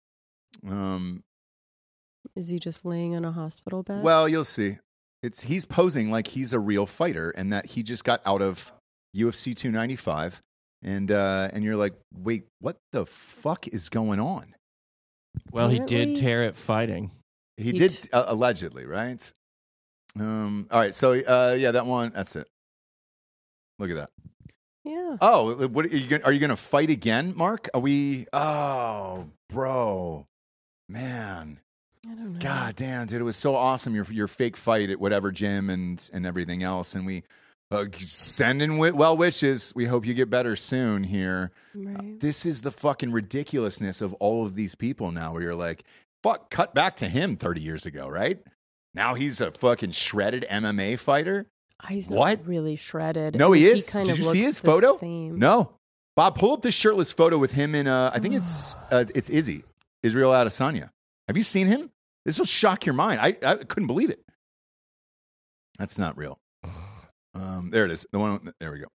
Um, Is he just laying in a hospital bed? well, you'll see. It's he's posing like he's a real fighter, and that he just got out of U F C two ninety-five, and uh, and you're like, wait, what the fuck is going on? Well, he Apparently- did tear it fighting. He, He did t- uh, allegedly, right? Um, all right, so uh, yeah, that one. That's it. Look at that. yeah. Oh, what are you? Gonna, are you going to fight again, Mark? Are we? Oh, bro, man, I don't know. god damn, dude, it was so awesome. Your your fake fight at whatever gym and and everything else, and we uh, sending wi- well wishes. We hope you get better soon. Here, Right. this is the fucking ridiculousness of all of these people now. Where you're like, fuck, cut back to him thirty years ago, right? Now he's a fucking shredded M M A fighter. He's not What? really shredded. No, he is. kind Did of you see looks his the photo? same. No, Bob, pull up this shirtless photo with him in. Uh, I think it's uh, it's Izzy, Israel Adesanya. Have you seen him? This will shock your mind. I, I couldn't believe it. That's not real. Um, there it is. The one. There we go.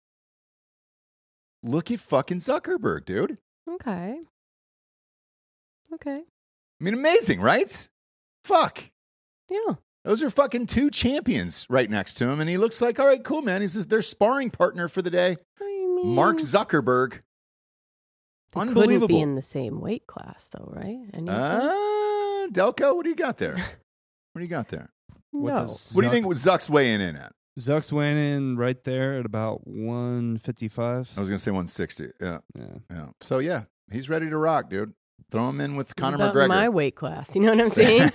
Look at fucking Zuckerberg, dude. Okay. Okay. I mean, amazing, right? Fuck. Yeah. Those are fucking two champions right next to him, and he looks like, all right, cool, man. He's just their sparring partner for the day. I mean, Mark Zuckerberg. they Unbelievable. couldn't be in the same weight class, though, right? Anything? Uh, Delco, what do you got there? What do you got there? What no. does What do you Zuck- think was Zuck's weighing in at? Zuck's weighing in right there at about one fifty-five. I was going to say one sixty. Yeah, Yeah. yeah. So, yeah, he's ready to rock, dude. Throw him in with Conor About McGregor. my weight class. You know what I'm saying?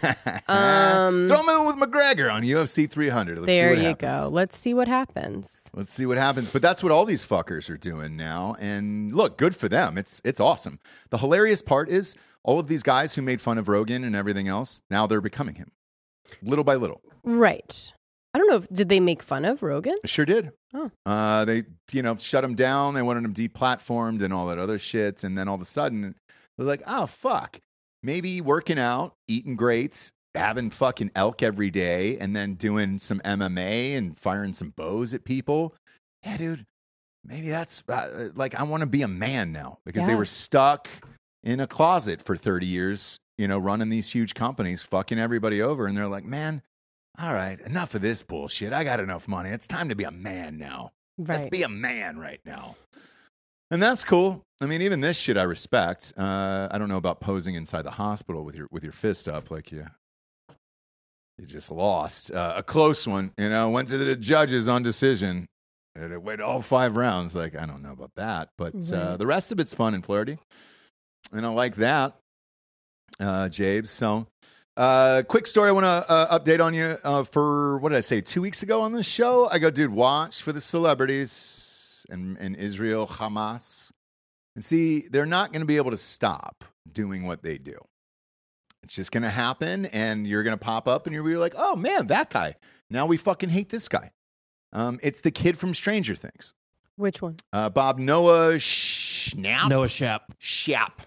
Um, Throw him in with McGregor on U F C three hundred. Let's there see what you happens. go. Let's see what happens. Let's see what happens. But that's what all these fuckers are doing now. And look, good for them. It's it's awesome. The hilarious part is all of these guys who made fun of Rogan and everything else, now they're becoming him. Little by little. Right. I don't know if did they make fun of Rogan? Sure did. Oh. Uh, they, you know, shut him down. They wanted him deplatformed and all that other shit. And then all of a sudden, they're like, oh, fuck. Maybe working out, eating greats, having fucking elk every day, and then doing some M M A and firing some bows at people. Yeah, dude. Maybe that's uh, like, I want to be a man now because they Yeah. were stuck in a closet for thirty years, you know, running these huge companies, fucking everybody over. And they're like, man, all right, enough of this bullshit. I got enough money. It's time to be a man now. Let's Right. be a man right now. And that's cool. I mean, even this shit I respect. Uh, I don't know about posing inside the hospital with your with your fist up like you you just lost uh, a close one. You know, went to the judges on decision. And it went all five rounds. Like, I don't know about that, but uh, Right. the rest of it's fun and flirty, and I like that, uh, Jabes. So, uh, quick story I want to uh, update on you uh, for what did I say two weeks ago on this show? I go, dude, watch for the celebrities in, in Israel, Hamas, and see they're not going to be able to stop doing what they do. It's just going to happen, and you're going to pop up, and you're like, oh man, that guy. Now we fucking hate this guy. Um, it's the kid from Stranger Things, Which one? uh, Bob Noah Schnapp. Noah Shap. Shap.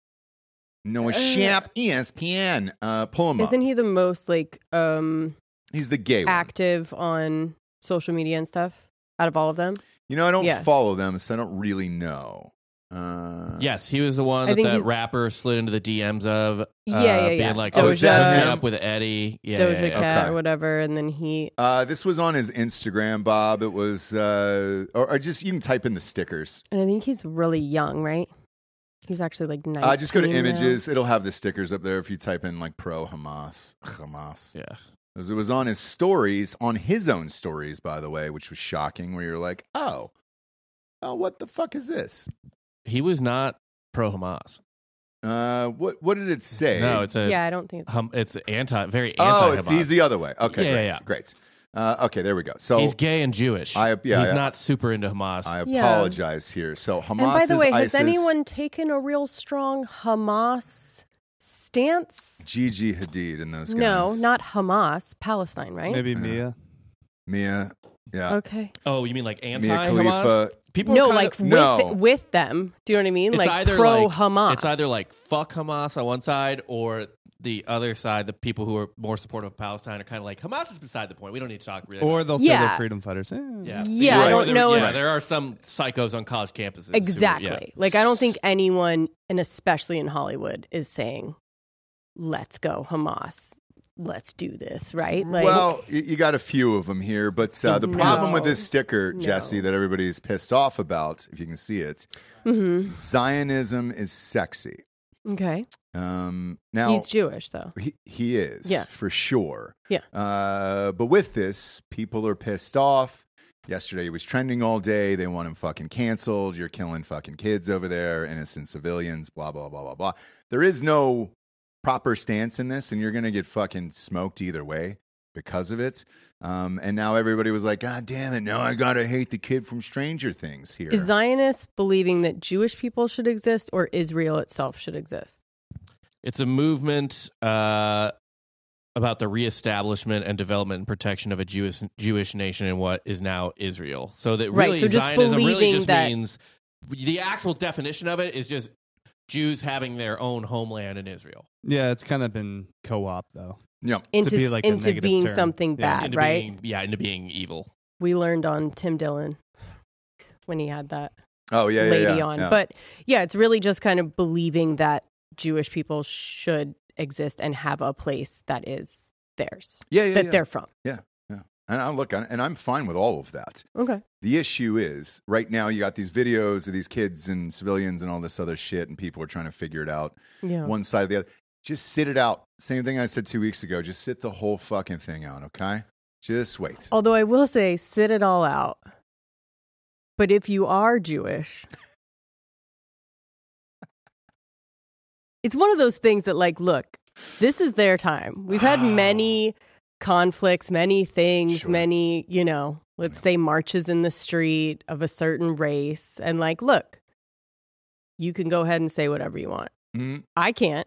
Noah Uh, Shap, E S P N. Uh, pull him Isn't up. he the most like um He's the gay one. active on social media and stuff out of all of them? You know, I don't Yeah. follow them, so I don't really know. Uh, Yes, he was the one I that think that he's- rapper slid into the D Ms of. Uh, Yeah, yeah, yeah. Being like, Oh, oh, is that hook me him? up with Eddie. Yeah, Doja yeah, yeah. Cat Okay. or whatever, and then he Uh, this was on his Instagram, Bob. It was, uh, or, or just you can type in the stickers. and I think he's really young, right? He's actually like nineteen. Uh, just go to now. images. It'll have the stickers up there if you type in like pro Hamas. Hamas. Yeah. Because it was on his stories, on his own stories, by the way, which was shocking, where you're like, oh, oh, what the fuck is this? He was not pro Hamas. Uh, what what did it say? No, it's a Yeah, I don't think it's hum, it's anti, very oh, anti it's Hamas. he's the other way. Okay, Yeah, great, yeah, yeah. great. Uh, okay, there we go. So He's gay and Jewish. I- yeah, he's yeah. not super into Hamas. I Yeah. apologize here. So Hamas And by the is way, has ISIS. anyone taken a real strong Hamas stance? Gigi Hadid and those guys. No, not Hamas, Palestine, right? Maybe Uh, Mia. Mia. Yeah. Okay. oh, you mean like Mia anti-Hamas? Khalifa. People No, are kind like of, with No. with them. Do you know what I mean? it's Like either pro like, Hamas. It's either like fuck Hamas on one side, or the other side, the people who are more supportive of Palestine, are kind of like Hamas is beside the point. We don't need to talk really. Or they'll say Yeah. they're freedom fighters. Eh. yeah, Yeah, Or I don't there- know Yeah, if- there are some psychos on college campuses. who are- exactly. yeah. Like I don't think anyone, and especially in Hollywood, is saying, "Let's go Hamas. Let's do this." Right? Like, Well, y- you got a few of them here, but uh, the No. problem with this sticker, No. Jesse, that everybody's pissed off about, if you can see it, mhm. Zionism is sexy. Okay. Um, now He's Jewish, though. he, he is, Yeah. for sure. Yeah. Uh, but with this, people are pissed off. Yesterday, he was trending all day. They want him fucking canceled. You're killing fucking kids over there, innocent civilians, blah, blah, blah, blah, blah. There is no proper stance in this, and you're going to get fucking smoked either way because of it. Um, and now everybody was like, God damn it, now I got to hate the kid from Stranger Things here. Is Zionists believing that Jewish people should exist or Israel itself should exist? It's a movement uh, about the reestablishment and development and protection of a Jewish Jewish nation in what is now Israel. So that Right, really so just Zionism really believing just that- means the actual definition of it is just Jews having their own homeland in Israel. Yeah, it's kind of been co-op though. Yeah. Into, be like a into negative being term. something Yeah, bad, into right? being, yeah, into being evil. We learned on Tim Dillon when he had that Oh, yeah, yeah, lady yeah. on. yeah. But yeah, it's really just kind of believing that Jewish people should exist and have a place that is theirs. Yeah, yeah, that yeah. they're from. Yeah, yeah. And I look, and I'm fine with all of that. Okay. The issue is, right now you got these videos of these kids and civilians and all this other shit, and people are trying to figure it out. Yeah. One side or the other. Just sit it out. Same thing I said two weeks ago. Just sit the whole fucking thing out, okay? Just wait. Although I will say, sit it all out. But if you are Jewish, it's one of those things that, like, look, this is their time. We've had Wow. many conflicts, many things, Sure. many, you know, let's say marches in the street of a certain race. And, like, look, you can go ahead and say whatever you want. Mm, I can't.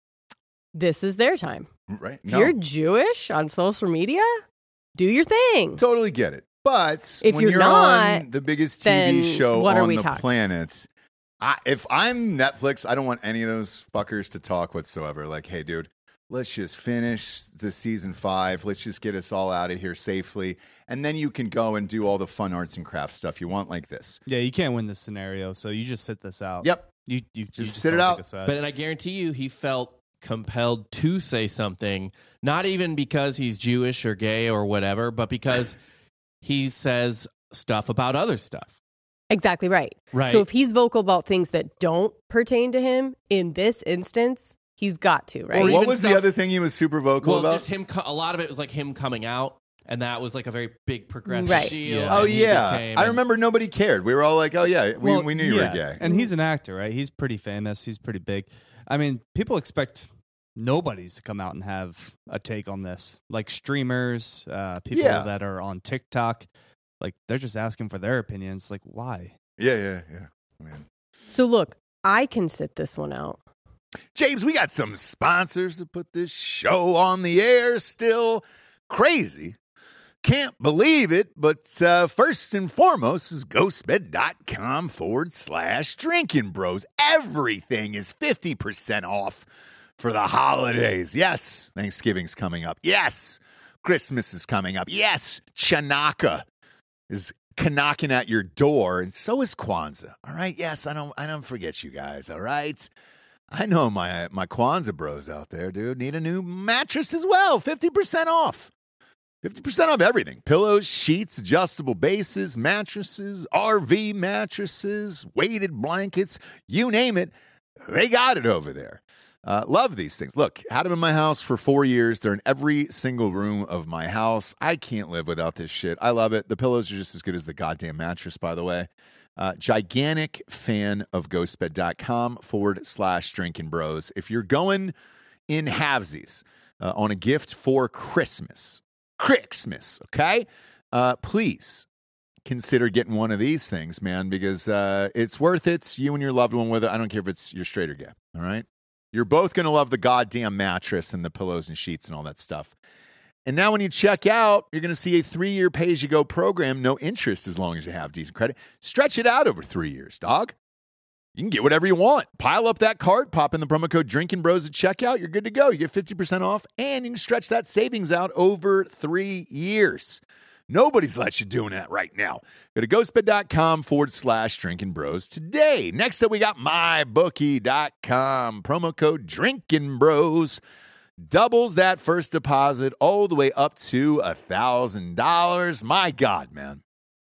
This is their time. right? If No, you're Jewish on social media, do your thing. totally get it. But If when you're you're not, on the biggest T then V show what are on we the talking? planet, I, if I'm Netflix, I don't want any of those fuckers to talk whatsoever. Like, hey, dude, let's just finish the season five. Let's just get us all out of here safely. And then you can go and do all the fun arts and crafts stuff you want like this. Yeah, you can't win this scenario, so you just sit this out. Yep. You, you, you Just just sit it don't out. take a side. But and I guarantee you, he felt compelled to say something, not even because he's Jewish or gay or whatever, but because he says stuff about other stuff. Exactly right. Right. So if he's vocal about things that don't pertain to him, in this instance, he's got to, right? Or What even was the stuff- other thing he was super vocal Well, about? just him. co- A lot of it was like him coming out, and that was like a very big progressive Right. deal. Yeah. Oh, and he yeah. became- I and- remember nobody cared. We were all like, oh, yeah, we, Well, we knew you yeah, were gay. And he's an actor, right? He's pretty famous. He's pretty big. I mean, people expect nobody's to come out and have a take on this. Like streamers, uh, people Yeah. that are on TikTok, like they're just asking for their opinions. Like, why? Yeah, yeah, yeah. Man. So look, I can sit this one out. James, we got some sponsors to put this show on the air still. Crazy. Can't believe it, but uh, first and foremost is ghostbed.com forward slash drinking bros. Everything is fifty percent off for the holidays. Yes, Thanksgiving's coming up. Yes, Christmas is coming up. Yes, Chanukah is knocking at your door, and so is Kwanzaa. All right, yes, I don't, I don't forget you guys. All right, I know my my Kwanzaa bros out there, dude, need a new mattress as well. fifty percent off. fifty percent off everything. Pillows, sheets, adjustable bases, mattresses, R V mattresses, weighted blankets, you name it. They got it over there. Uh, love these things. Look, had them in my house for four years. They're in every single room of my house. I can't live without this shit. I love it. The pillows are just as good as the goddamn mattress, by the way. Uh, gigantic fan of ghostbed.com forward slash drinking bros. If you're going in halvesies uh, on a gift for Christmas, Christmas, okay? Uh, please consider getting one of these things, man, because uh, it's worth it. It's you and your loved one with it. I don't care if it's you're straight or gay, all right? You're both going to love the goddamn mattress and the pillows and sheets and all that stuff. And now when you check out, you're going to see a three-year pay-as-you-go program, no interest as long as you have decent credit. Stretch it out over three years, dog. You can get whatever you want. Pile up that cart, pop in the promo code Drinking Bros at checkout. You're good to go. You get fifty percent off, and you can stretch that savings out over three years. Nobody's let you doing that right now. Go to ghostbed.com forward slash drinking bros today. Next up, we got my bookie dot com. Promo code Drinking Bros doubles that first deposit all the way up to one thousand dollars. My God, man.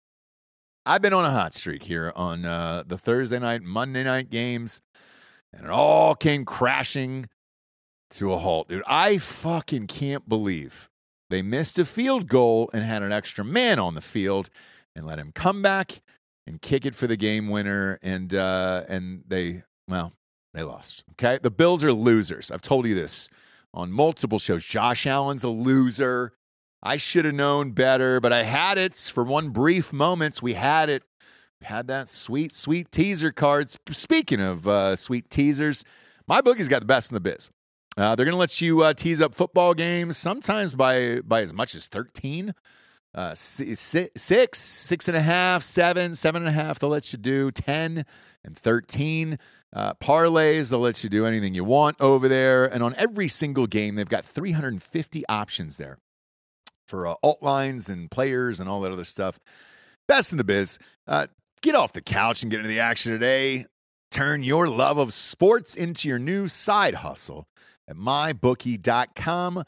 I've been on a hot streak here on uh, the Thursday night, Monday night games, and it all came crashing to a halt, dude. I fucking can't believe they missed a field goal and had an extra man on the field and let him come back and kick it for the game winner. And uh, and they, well, they lost. Okay, the Bills are losers. I've told you this on multiple shows. Josh Allen's a loser. I should have known better, but I had it for one brief moment. We had it. We had that sweet, sweet teaser cards. Speaking of uh, sweet teasers, my bookie's got the best in the biz. Uh, they're going to let you uh, tease up football games, sometimes by by as much as thirteen, uh, six, six, six and a half, seven, seven and a half. They'll let you do ten and thirteen. Uh, parlays, they'll let you do anything you want over there. And on every single game, they've got three hundred fifty options there for uh, alt lines and players and all that other stuff. Best in the biz. Uh, get off the couch and get into the action today. Turn your love of sports into your new side hustle at my bookie dot com.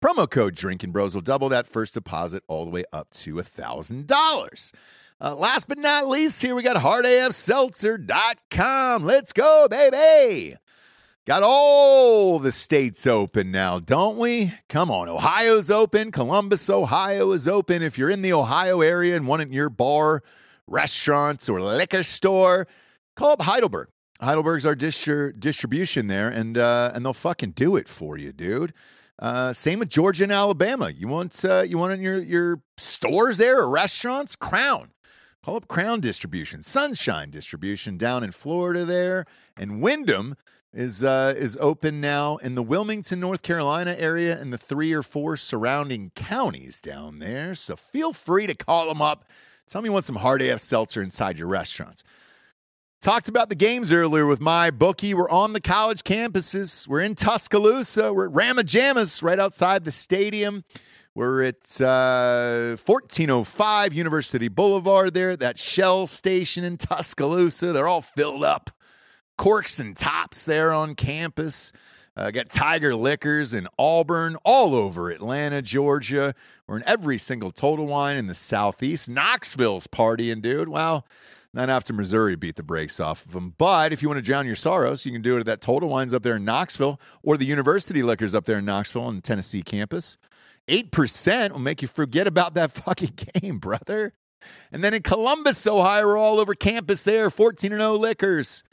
Promo code Drinking Bros will double that first deposit all the way up to one thousand dollars. Uh, last but not least, here we got hard A F seltzer dot com. Let's go, baby. Got all the states open now, don't we? Come on, Ohio's open. Columbus, Ohio is open. If you're in the Ohio area and want it in your bar, restaurants, or liquor store, call up Heidelberg. Heidelberg's our distri- distribution there, and uh, and they'll fucking do it for you, dude. Uh, same with Georgia and Alabama. You want uh, you want it in your, your stores there or restaurants? Crown. Call up Crown Distribution. Sunshine Distribution down in Florida there. And Wyndham is uh, is open now in the Wilmington, North Carolina area and the three or four surrounding counties down there. So feel free to call them up. Tell me you want some hard A F seltzer inside your restaurants. Talked about the games earlier with my bookie. We're on the college campuses. We're in Tuscaloosa. We're at Ramajamas right outside the stadium. We're at uh, fourteen oh five University Boulevard there, that Shell station in Tuscaloosa. They're all filled up. Corks and tops there on campus. Uh, got Tiger Liquors in Auburn, all over Atlanta, Georgia. We're in every single Total Wine in the Southeast. Knoxville's partying, dude. Well, not after Missouri beat the brakes off of them. But if you want to drown your sorrows, you can do it at that Total Wine's up there in Knoxville or the University Liquors up there in Knoxville on the Tennessee campus. eight percent will make you forget about that fucking game, brother. And then in Columbus, Ohio, we're all over campus there, fourteen and oh Liquors.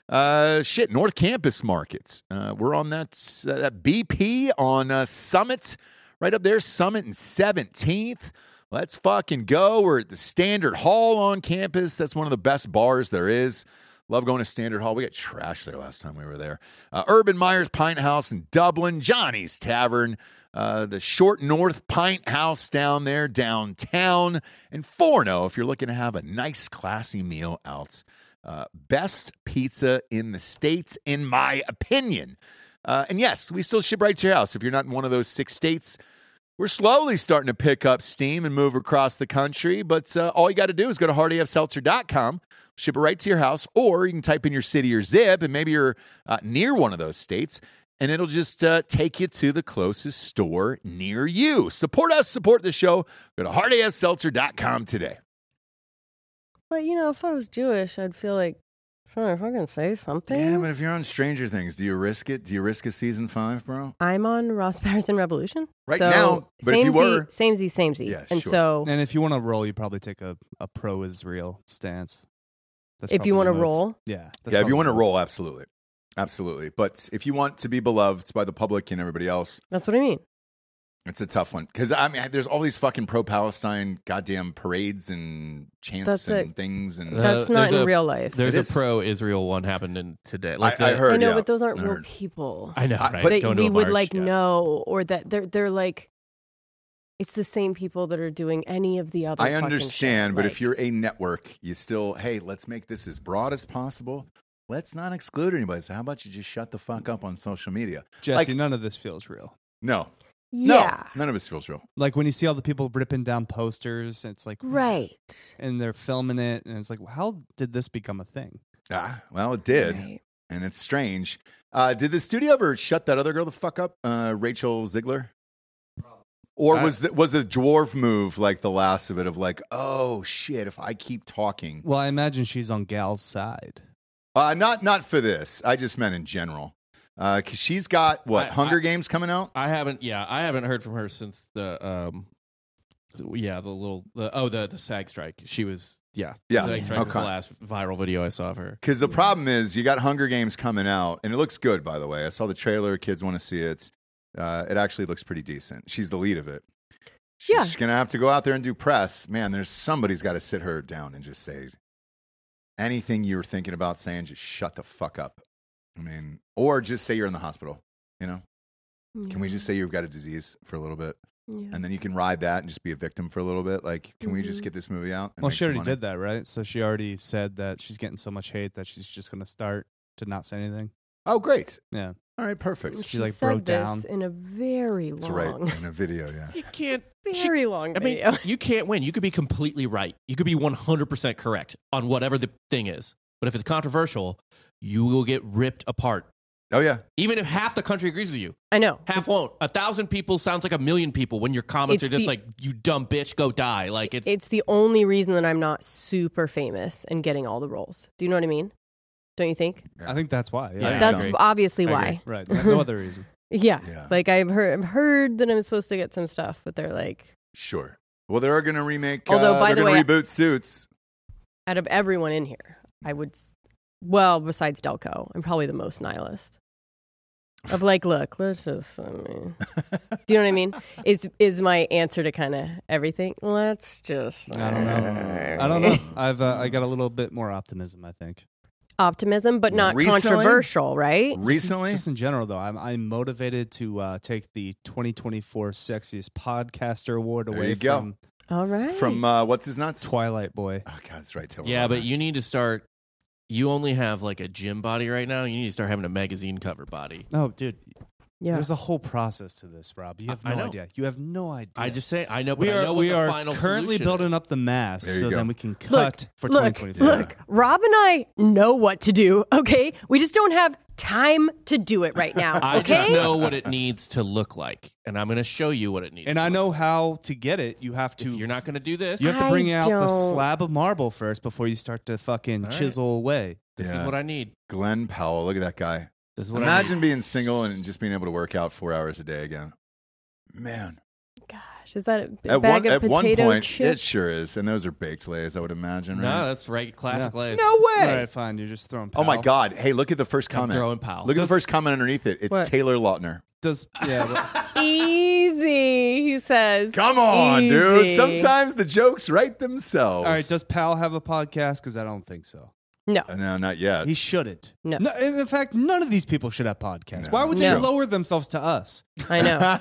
Uh, shit, North Campus Markets. Uh, we're on that, uh, that B P on uh, Summit, right up there, Summit and seventeenth. Let's fucking go. We're at the Standard Hall on campus. That's one of the best bars there is. Love going to Standard Hall. We got trashed there last time we were there. Uh, Urban Meyer's Pint House in Dublin. Johnny's Tavern. Uh, the Short North Pint House down there downtown. And Forno if you're looking to have a nice, classy meal out. Uh, best pizza in the States, in my opinion. Uh, and yes, we still ship right to your house. If you're not in one of those six states, we're slowly starting to pick up steam and move across the country, but uh, all you got to do is go to hard A F seltzer dot com, ship it right to your house, or you can type in your city or zip, and maybe you're uh, near one of those states, and it'll just uh, take you to the closest store near you. Support us, support the show. Go to hard A F seltzer dot com today. But, you know, if I was Jewish, I'd feel like, sure, if I can say something. Yeah, but if you're on Stranger Things, do you risk it? Do you risk a season five, bro? I'm on Ross Patterson Revolution. Right so now, but if you were. Samey, samey. Yeah, and sure. so, And if you want to roll, you probably take a, a pro-Israel stance. That's if you want to probably the move. roll. Yeah. that's Yeah, if you probably want to the move. roll, absolutely. Absolutely. But if you want to be beloved by the public and everybody else, That's what I mean. it's a tough one. Because, I mean, there's all these fucking pro-Palestine goddamn parades and chants That's and it. things. And Uh, That's not there's in a- real life. There's It a is. pro-Israel one happening today. Like I, I the- heard, I know, yeah. but those aren't I real heard. people. I know, I- right? but- That Going to we a would march, like yeah. know, or that they're they're like, it's the same people that are doing any of the other. I fucking understand, shit. but Like, if you're a network, you still, hey, let's make this as broad as possible. Let's not exclude anybody. So how about you just shut the fuck up on social media? Jesse, like- none of this feels real. No. yeah, No. None of us feels real. Like when you see all the people ripping down posters, and it's like, right, and they're filming it, and it's like, how did this become a thing? Ah, well, it did. Right. And it's strange. Uh, did the studio ever shut that other girl the fuck up, uh, Rachel Ziegler? Or I- was the, was the dwarf move like the last of it of like, oh shit, if I keep talking, Well, I imagine she's on Gal's side. uh, not not for this. I just meant in general, because she's got what I- Hunger I- Games coming out. I haven't. Yeah, I haven't heard from her since the. um Yeah, the little. The, oh, the the SAG strike. She was. Yeah, the Yeah, SAG strike was okay. the last viral video I saw of her. Because the problem is, you got Hunger Games coming out, and it looks good. By the way, I saw the trailer. Kids want to see it. Uh, it actually looks pretty decent. She's the lead of it. She's Yeah. gonna have to go out there and do press. Man, there's somebody's got to sit her down and just say anything you were thinking about saying. Just shut the fuck up. I mean, or just say you're in the hospital. You know, can we just say you've got a disease for a little bit, Yeah. and then you can ride that and just be a victim for a little bit? Like, can we just Mhm. get this movie out? and Well, make she some already money? did that, right? So she already said that she's getting so much hate that she's just going to start to not say anything. Oh, great. Yeah. All right, perfect. And She, she like, said broke this down. in a very That's long, right. In a video, yeah. You can't. she- very long I mean, video. you can't win. You could be completely right. You could be one hundred percent correct on whatever the thing is. But if it's controversial, you will get ripped apart Oh, yeah. Even if half the country agrees with you, I know. half won't. A thousand people sounds like a million people when your comments It's are just the- like, "You dumb bitch, go die." Like it's, It's the only reason that I'm not super famous and getting all the roles. Do you know what I mean? Don't you think? I think that's why. I Yeah. think That's so. obviously I why. agree. Right. No other reason. Yeah. Yeah. Like I've heard, I've heard that I'm supposed to get some stuff, but they're like, Sure. Well, they are going to remake. Although, uh, by they're the going to way- reboot Suits. out of everyone in here, I would, s- well, besides Delco, I'm probably the most nihilist. Of like, look, let's just, I mean, do you know what I mean? Is is my answer to kind of everything? Let's just, I don't know. I don't know. I've uh, I got a little bit more optimism, I think. Optimism, but not Recently? controversial, right? Recently? Just in general, though, I'm I'm motivated to uh, take the twenty twenty-four Sexiest Podcaster Award There away you go. from All right. From uh, what's his nuts? Twilight Boy. Oh, God, that's right. Taylor yeah, but Lautner. you need to start. You only have like a gym body right now. You need to start having a magazine cover body. Oh, dude, yeah. there's a whole process to this, Rob. You have I- I no know. idea. You have no idea. I just say I know, but we I are know what we the are final currently solution building is. up the mass, There you so go. then we can cut Look, for look, twenty twenty-four. look, Rob and I know what to do, okay? We just don't have time to do it right now, I okay? just know what it needs to look like, and I'm going to show you what it needs. And to I look know how to get it. You have like. to. If you're not going to do this, You have to I bring out the don't- slab of marble first before you start to fucking All right. chisel away. this Yeah. is what I need. Glenn Powell, look at that guy. This is what I Imagine need. being single and just being able to work out four hours a day again. Man. Gosh, is that a b- At, bag one, of at one potato point, chips? it sure is. And those are baked lays, I would imagine, No, right? that's right. Classic Yeah. Lays. No way. All right, fine. You're just throwing. Oh, my Pal. God. Hey, look at the first I'm comment. throwing Powell. Look at Does- the first comment underneath it. It's What? Taylor Lautner. Does yeah? but- Easy, he says. Come on, dude. Easy. Sometimes the jokes write themselves. all right. Does Pal have a podcast? Because I don't think so. No. Uh, No, not yet. He shouldn't. No. and in fact, none of these people should have podcasts. No. Why would No. they lower themselves to us? I know.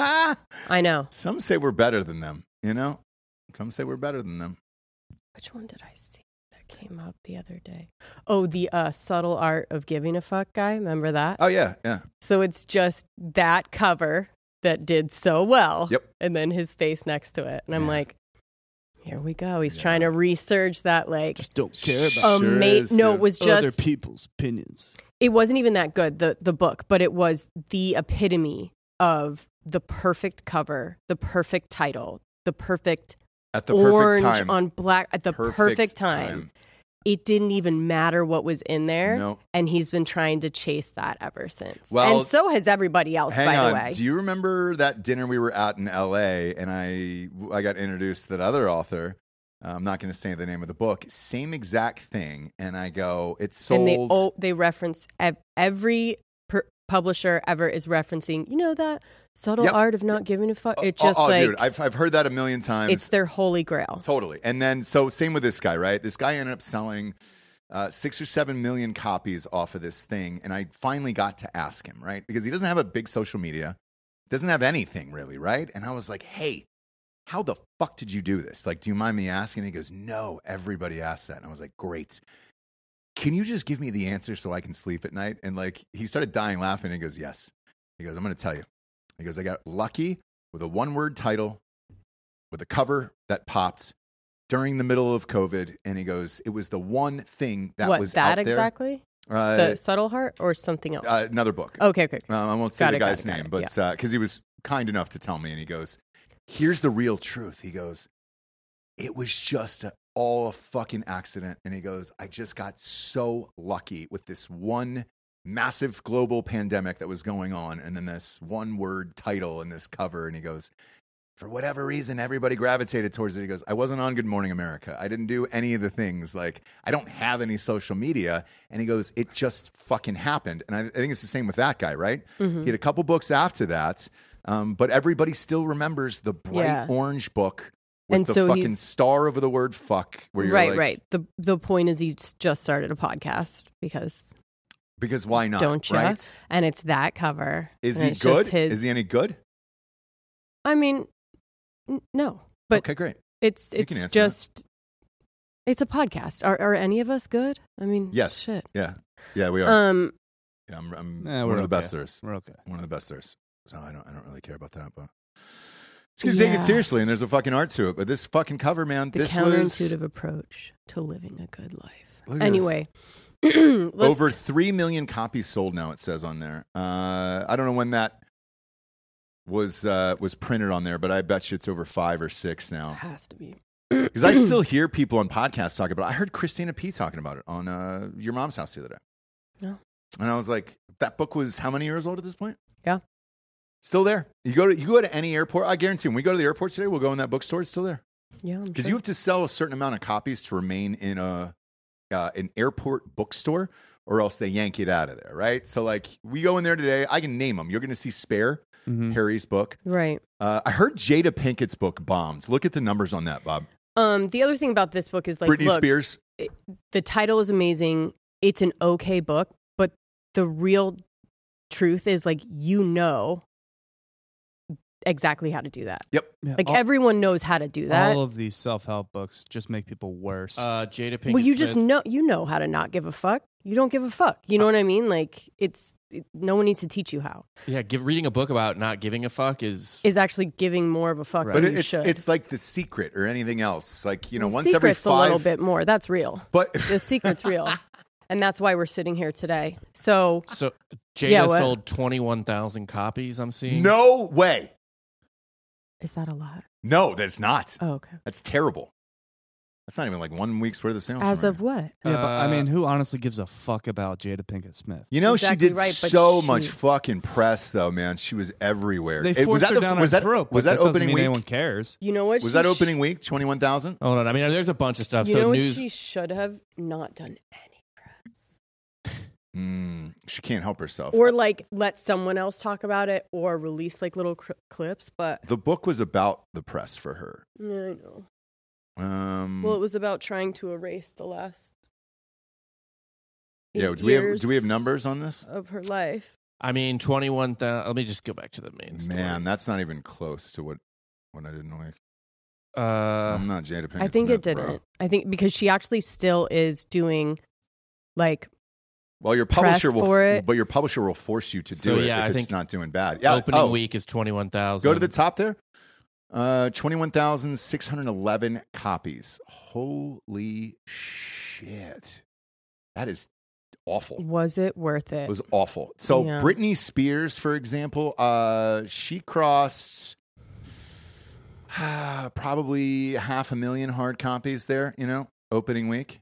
I know. Some say we're better than them, you know? Some say we're better than them. Which one did I see that came up the other day? Oh, the uh, subtle art of giving a fuck guy. Remember that? Oh, yeah, yeah. So it's just that cover that did so well. Yep. And then his face next to it. And I'm Yeah. like, here we go. He's Yeah. trying to resurge that, like, Just don't care about um, Sure ma- is, no, uh, it was other just, people's opinions. it wasn't even that good, the, the book, but it was the epitome of the perfect cover, the perfect title, the perfect At the perfect orange time. on black at the perfect, time. It didn't even matter what was in there. No. And he's been trying to chase that ever since. Well, and so has everybody else, Hang by on. the way. Do you remember that dinner we were at in L A and I I got introduced to that other author? Uh, I'm not going to say the name of the book. Same exact thing. And I go, it's sold. And they oh, they reference ev- every per- publisher ever is referencing, you know, that subtle Yep. art of not giving a fuck. It's oh, just oh, like, dude, I've, I've heard that a million times. it's their holy grail. Totally. And then, so same with this guy, right? This guy ended up selling uh, six or seven million copies off of this thing. And I finally got to ask him, right? Because he doesn't have a big social media, doesn't have anything really, right? And I was like, hey, how the fuck did you do this? Like, do you mind me asking? And he goes, no, everybody asks that. And I was like, great. Can you just give me the answer so I can sleep at night? And like, he started dying laughing. And he goes, yes. He goes, I'm going to tell you. He goes, I got lucky with a one word title with a cover that popped during the middle of COVID. And he goes, it was the one thing that what, was that out there. exactly? Uh, The subtle heart or something else? uh, another book. okay, okay. okay. Um, I won't say Got the it, got guy's it, got name, it, but because he was kind enough to tell me, and he goes, here's the real truth. He goes, it was just a, all a fucking accident. And he goes, I just got so lucky with this one massive global pandemic that was going on, and then this one word title and this cover. And he goes, for whatever reason, everybody gravitated towards it. He goes, I wasn't on Good Morning America. I didn't do any of the things. Like, I don't have any social media. And he goes, it just fucking happened. And I, I think it's the same with that guy, right? Mm-hmm. He had a couple books after that, um, but everybody still remembers the bright Yeah. orange book with And the so fucking he's- star over the word fuck. Where you're Right, like, right. The the point is he's just started a podcast because Because why not? don't you? Right? And it's that cover. Is and he it's just good? His, Is he any good? I mean, n- no. But okay, great. it's You it's can answer just it's a podcast. Are are any of us good? I mean, Yes. shit. Yeah. Yeah, we are. Um, yeah, I'm, I'm Eh, one we're of the okay. best there is. We're okay. One of the best there is. So I don't, I don't really care about that, but it's because take it Yeah. seriously and there's a fucking art to it. But this fucking cover, man, the this counterintuitive was. approach to living a good life. Look at Anyway, Let's- Over three million copies sold now, it says on there. Uh, I don't know when that was uh, was printed on there, but I bet you it's over five or six now. has to be. Because I still hear people on podcasts talking about it. I heard Christina P. talking about it on uh, Your Mom's House the other day. Yeah. And I was like, that book was how many years old at this point? Yeah. Still there. You go to you go to any airport, I guarantee when we go to the airport today, we'll go in that bookstore, it's still there. Yeah, Because sure. you have to sell a certain amount of copies to remain in a uh, an airport bookstore, or else they yank it out of there, right? So, like, we go in there today. I can name them. You're going to see Spare, Mhm. Harry's book. Right. Uh, I heard Jada Pinkett's book bombs. Look at the numbers on that, Bob. Um, the other thing about this book is like, Britney look, Spears. it- the title is amazing. It's an okay book, but the real truth is like, you know exactly how to do that. Yep. Yeah, Like all, everyone knows how to do that. all of these self-help books just make people worse. Uh, Jada Pinkett Well, you just Smith. know, you know how to not give a fuck. You don't give a fuck. You know what I mean? Like it's, it, no one needs to teach you how. Yeah, give, reading a book about not giving a fuck is. Is actually giving more of a fuck Right. than But you it's should. it's like The Secret or anything else. Like, you know, Well, once every Secret's five. a little bit more. That's real. But The Secret's real. And that's why we're sitting here today. So So Jada Yeah, what? sold twenty-one thousand copies, I'm seeing. no way. is that a lot? No, that's not. Oh, okay. That's terrible. That's not even like one week's worth of sales. As from of her. what? yeah, but I uh, mean, who honestly gives a fuck about Jada Pinkett Smith? You know, Exactly she did right, but so she- much fucking press, though, man. She was everywhere. They It- forced was that her the, down was our that, throat. Was but that, that doesn't opening mean week? anyone cares. You know what? Was she that sh- opening week? Twenty-one thousand. Hold on. I mean, there's a bunch of stuff. You so know what news. she should have not done any press. Mm, she can't help herself. Or like let someone else talk about it or release like little cr- clips. But the book was about the press for her. yeah, I know. Um, Well, it was about trying to erase the last. yeah. eight Do we have years do we have numbers on this? of her life? I mean, twenty-one thousand. Let me just go back to the main story. Man, that's not even close to what what I didn't like. Uh, I'm not Jada Pinkett I think Smith, it didn't. bro. I think because she actually still is doing like Well, your press publisher will, for it. but your publisher will force you to do So, it yeah, if I it's think not doing bad. Yeah. opening oh, week is twenty-one thousand. Go to the top there. Uh, twenty-one thousand six hundred eleven copies. Holy shit. That is awful. was it worth it? It was awful. So Yeah. Britney Spears, for example, uh, she crossed uh, probably half a million hard copies there, you know, opening week.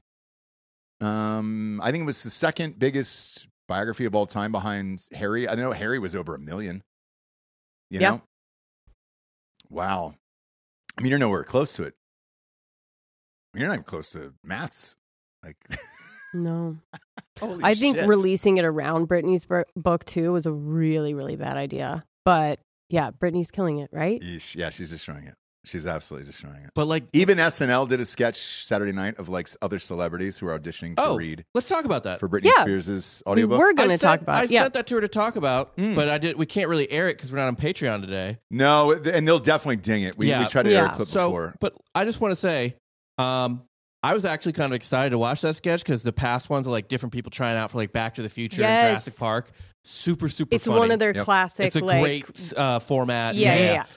Um, I think it was the second biggest biography of all time behind Harry. I know Harry was over a million. You Yeah. know? Wow. I mean, you're nowhere close to it. You're not even close to Matt's. Like, No. holy I think shit. releasing it around Britney's bur- book too was a really, really bad idea. But yeah, Britney's killing it, right? Yeesh. Yeah, she's destroying it. She's absolutely destroying it. But like, Even S N L did a sketch Saturday night of like other celebrities who are auditioning to oh, read let's talk about that. for Britney Yeah. Spears' We audiobook. were going I to talk sent- about I it. Yeah. sent that to her to talk about, Mm. but I did. We can't really air it because we're not on Patreon today. No, and they'll definitely ding it. We, Yeah. we tried to air a Yeah. clip So, before. but I just want to say, um, I was actually kind of excited to watch that sketch because the past ones are like different people trying out for like Back to the Future Yes. and Jurassic Park. Super, super It's funny. one of their Yep. classic, It's a like, great uh, format. yeah, yeah, yeah.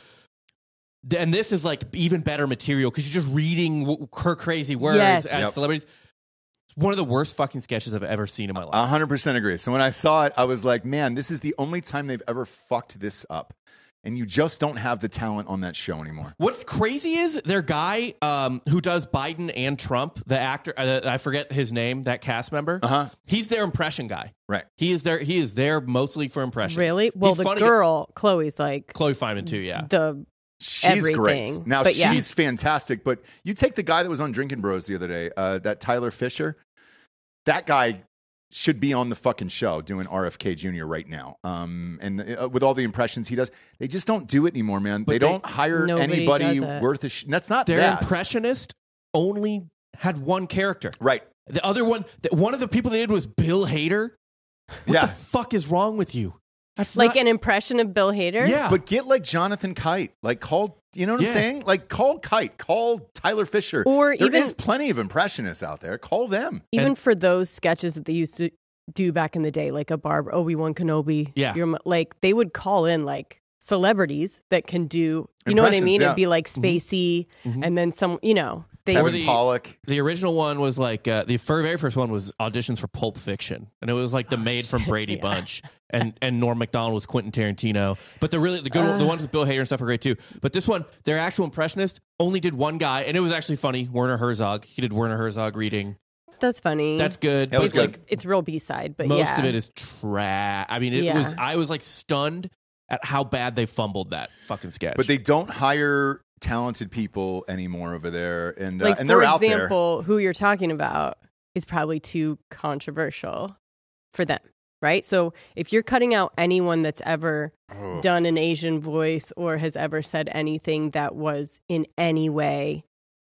And this is like even better material because you're just reading w- her crazy words Yes. as Yep. celebrities. It's one of the worst fucking sketches I've ever seen in my life. A hundred percent agree. So when I saw it, I was like, man, this is the only time they've ever fucked this up. And you just don't have the talent on that show anymore. What's crazy is their guy um, who does Biden and Trump, the actor, uh, I forget his name, that cast member. Uh-huh. He's their impression guy. Right. He is there. He is there mostly for impressions. Really? Well, He's the funny- girl, Chloe's like Chloe Feynman too. Yeah. the She's Everything. great. Now, But yeah. she's fantastic. But you take the guy that was on Drinking Bros the other day, uh, that Tyler Fisher, that guy should be on the fucking show doing R F K Junior right now. Um, and uh, with all the impressions he does, they just don't do it anymore, man. But they, they- don't hire Nobody anybody does it. worth a sh- That's not Their that. impressionist only had one character. Right. The other one, the, one of the people they did was Bill Hader. What Yeah. the fuck is wrong with you? That's like not, an impression of Bill Hader. yeah. But get like Jonathan Kite. Like call, you know what Yeah. I'm saying? Like call Kite, call Tyler Fisher. Or There even is plenty of impressionists out there. Call them. even And- for those sketches that they used to do back in the day, like a Barb Obi-Wan Kenobi. Yeah. You're, mo- like they would call in like celebrities that can do, you know what I Impressions, mean? yeah. It'd be like Spacey, Mhm. and then some, you know, they Kevin the- Pollak. The original one was like uh, the fir- very first one was auditions for Pulp Fiction, and it was like the made from Brady Yeah. Bunch, and and Norm Macdonald was Quentin Tarantino. But the really the good one, the ones with Bill Hader and stuff are great too. But this one, their actual impressionist only did one guy, and it was actually funny. Werner Herzog. He did Werner Herzog reading. That's funny. That's good. That but was it's good. like it's real B side, but most yeah. of it is trash. I mean, it Yeah. was. I was like stunned at how bad they fumbled that fucking sketch. But they don't hire talented people anymore over there, and uh, like and for they're out there. example, who you're talking about is probably too controversial for them, right? So if you're cutting out anyone that's ever Oh. done an Asian voice or has ever said anything that was in any way,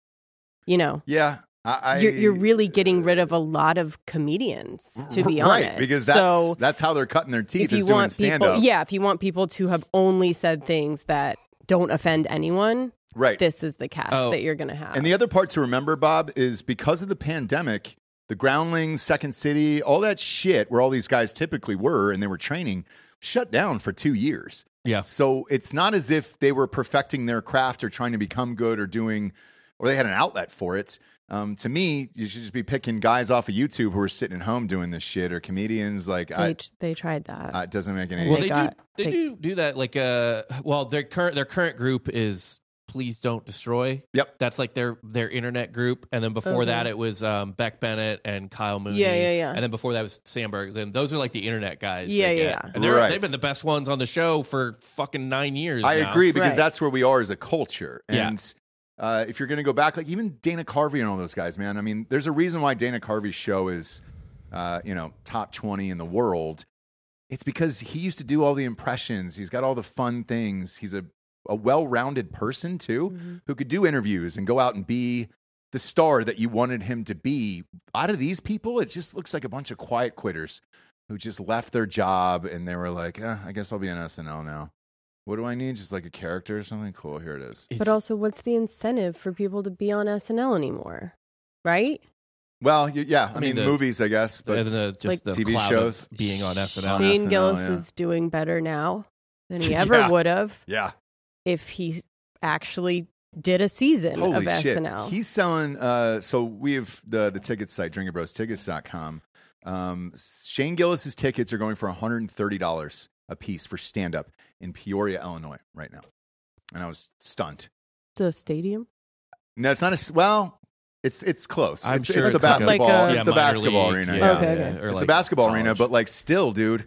you know, Yeah, I, I you're, you're really getting rid of a lot of comedians, to be right, honest. because that's so that's how they're cutting their teeth if you is doing want stand people, up. yeah, if you want people to have only said things that don't offend anyone, Right. this is the cast Oh. that you're going to have. And the other part to remember, Bob, is because of the pandemic, the Groundlings, Second City, all that shit where all these guys typically were and they were training, shut down for two years. yeah. So it's not as if they were perfecting their craft or trying to become good or doing, or they had an outlet for it. Um, to me, you should just be picking guys off of YouTube who are sitting at home doing this shit, or comedians. Like, they, I, they tried that. uh, it doesn't make any. Well, They they, got- do. They, they- do do that. Like, uh, well, their current their current group is Please Don't Destroy. Yep. That's like their their internet group, and then before Okay. that, it was um, Beck Bennett and Kyle Mooney. Yeah, yeah, yeah. And then before that was Sandberg. Then those are like the internet guys. Yeah, they yeah, get. yeah. And they're, Right. they've been the best ones on the show for fucking nine years. I now. agree because Right. that's where we are as a culture. Yeah. And uh, if you're going to go back, like even Dana Carvey and all those guys, man. I mean, there's a reason why Dana Carvey's show is, uh, you know, top twenty in the world. It's because he used to do all the impressions. He's got all the fun things. He's a a well-rounded person too, Mm-hmm. who could do interviews and go out and be the star that you wanted him to be. Out of these people, it just looks like a bunch of quiet quitters who just left their job and they were like, eh, I guess I'll be on S N L now. What do I need? Just like a character or something? Cool, here it is. It's- But also, what's the incentive for people to be on S N L anymore? Right? Well, y- yeah, I, I mean, mean, the- movies, I guess, but and the, just like the T V cloud shows. of being on S N L. On Shane S N L, Gillis yeah. is doing better now than he ever Yeah. would have yeah, if he actually did a season holy of shit. S N L. He's selling, uh, so we have the, the ticket site, drinking bros tickets dot com. Um, Shane Gillis's tickets are going for one hundred thirty dollars a piece for stand-up in Peoria, Illinois right now. And I was stunned. The stadium? No, it's not as, well, it's it's close. I'm it's, sure it's the it's like a- basketball. Like a- it's Yeah, the minor basketball league, arena. yeah, Yeah. Okay, yeah, okay. or It's like the basketball arena, college. but like still, dude,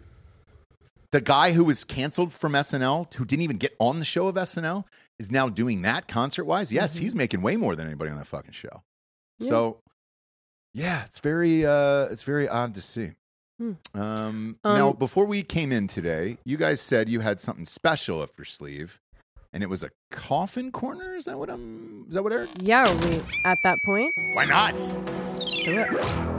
the guy who was canceled from S N L, who didn't even get on the show of S N L, is now doing that concert wise. Yes, Mhm. he's making way more than anybody on that fucking show. Yeah. So, yeah, it's very, uh, it's very odd to see. Hmm. Um, Um, now, before we came in today, you guys said you had something special up your sleeve, and it was a coffin corner. Is that what I'm? Is that what Eric? Yeah, are we at that point? Why not? Let's do it.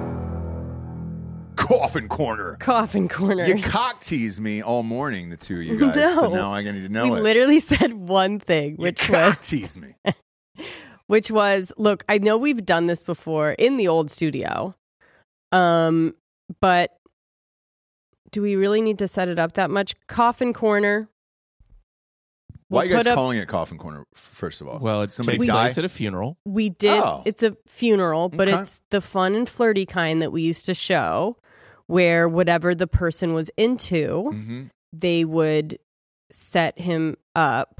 Coffin corner. Coffin corners. You cock tease me all morning, the two of you guys. No. So now I need to know we it. literally said one thing, You which was cock tease me. which was look, I know we've done this before in the old studio. Um, but do we really need to set it up that much? Coffin corner. Why are We'll you guys put up- calling it coffin corner? f- First of all, Well, it somebody takes die. place at a funeral. We did. Oh. It's a funeral, but Okay. it's the fun and flirty kind that we used to show, where whatever the person was into, hmm they would set him up,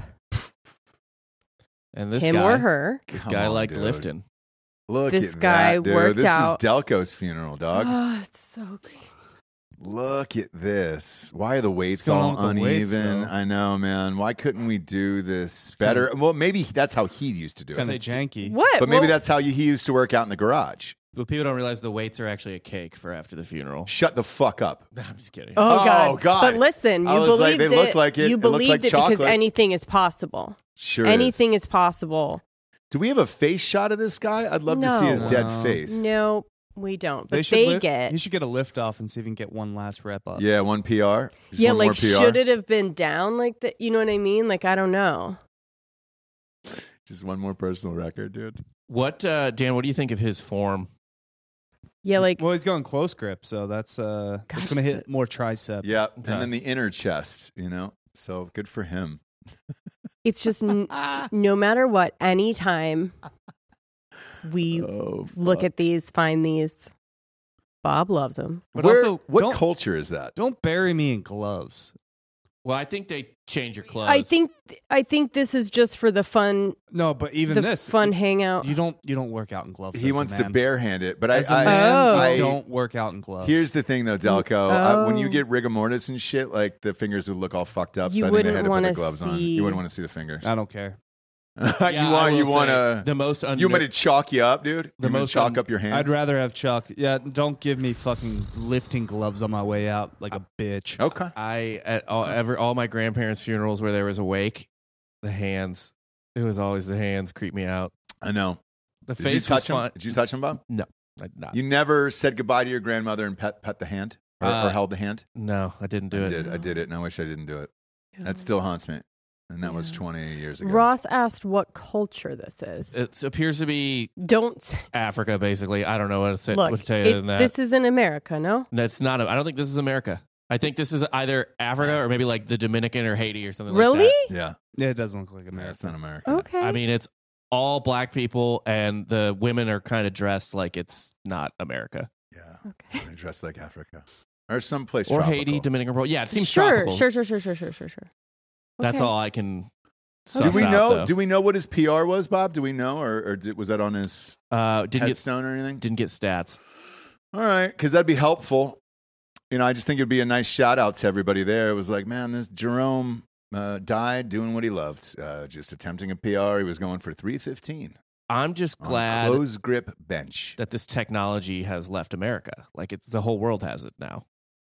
And this him guy, or her. this Come guy on, liked dude. lifting. Look This at guy that, dude. worked this out. is Delco's funeral, dog. Oh, it's so great. Look at this. Why are the weights going all on with the weights, uneven? though? I know, man. Why couldn't we do this better? Well, maybe that's how he used to do Kind it. of janky. What? But maybe Well, that's how you, he used to work out in the garage. But people don't realize the weights are actually a cake for after the funeral. Shut the fuck up. I'm just kidding. Oh, Oh, God. God. But listen, you I was like, believed they it. looked like it. You It looked believed like it because chocolate. anything is possible. Sure Anything is. is possible. Do we have a face shot of this guy? I'd love to see No. his dead No. face. No, we don't. They But should they, lift, get. He should get a lift off and see if he can get one last rep up. Yeah, one P R. Just Yeah, one like more P R. should it have been down like that? You know what I mean? Like I don't know. Just one more personal record, dude. What, uh, Dan? What do you think of his form? Yeah, like Well, he's going close grip, so that's uh, Gosh, it's going to hit more tricep. Yeah, Okay. and then the inner chest, you know. So good for him. it's just n- no matter what. Anytime we Oh, look fuck. at these, find these. Bob loves them. But Where- also, what don't, culture is that? don't bury me in gloves. Well, I think they change your clothes. I think I think this is just for the fun, No, but even the this fun hangout. You don't you don't work out in gloves. He as a wants to man. barehand it, but I, As a I, man, Oh. I you don't work out in gloves. Here's the thing, though, Delco. Uh, when you Oh. get rigor mortis and shit, like the fingers would look all fucked up. You so I think they wouldn't had to put wanna the gloves on. see- You wouldn't want to see the fingers. I don't care. you Yeah, I want will you say want to the most under- you want me to chalk you up, dude? The You want me to most chalk un- up your hands. I'd rather have Chuck. Yeah, don't give me fucking lifting gloves on my way out like a bitch. Okay. I at all ever all my grandparents' funerals where there was a wake, the hands. It was always the hands creep me out. I know. The Did face you touch was him? fun. Did you touch him, Bob? No, I did not. You never said goodbye to your grandmother and pet pet the hand or, Uh, or held the hand. no, I didn't do I it. did. I did it, and I wish I didn't do it. That still haunts me, and that was Yeah. twenty years ago. Ross asked what culture this is. It appears to be Don't s- Africa, basically. I don't know what to, say, look. what to tell you it- than that. this is in America, no? That's not. I don't think this is America. I think this is either Africa or maybe like the Dominican or Haiti or something Really? like that. Yeah, Yeah, it doesn't look like yeah, America. it's not America. Okay. I mean, it's all black people, and the women are kind of dressed like it's not America Yeah, okay. they dress like Africa or someplace or tropical. Haiti, Dominican Republic. Yeah, it seems sure, tropical. sure, sure, sure, sure, sure, sure, sure. That's Okay. all I can. Do suss we out, know? though. Do we know what his P R was, Bob? Do we know, or, or did, was that on his Uh, didn't get headstone or anything? didn't get stats. All right, because that'd be helpful. You know, I just think it'd be a nice shout out to everybody there. It was like, man, this Jerome uh, died doing what he loved, uh, just attempting a P R. He was going for three fifteen I'm just on a glad closed grip bench. that this technology has left America. Like it's the whole world has it now.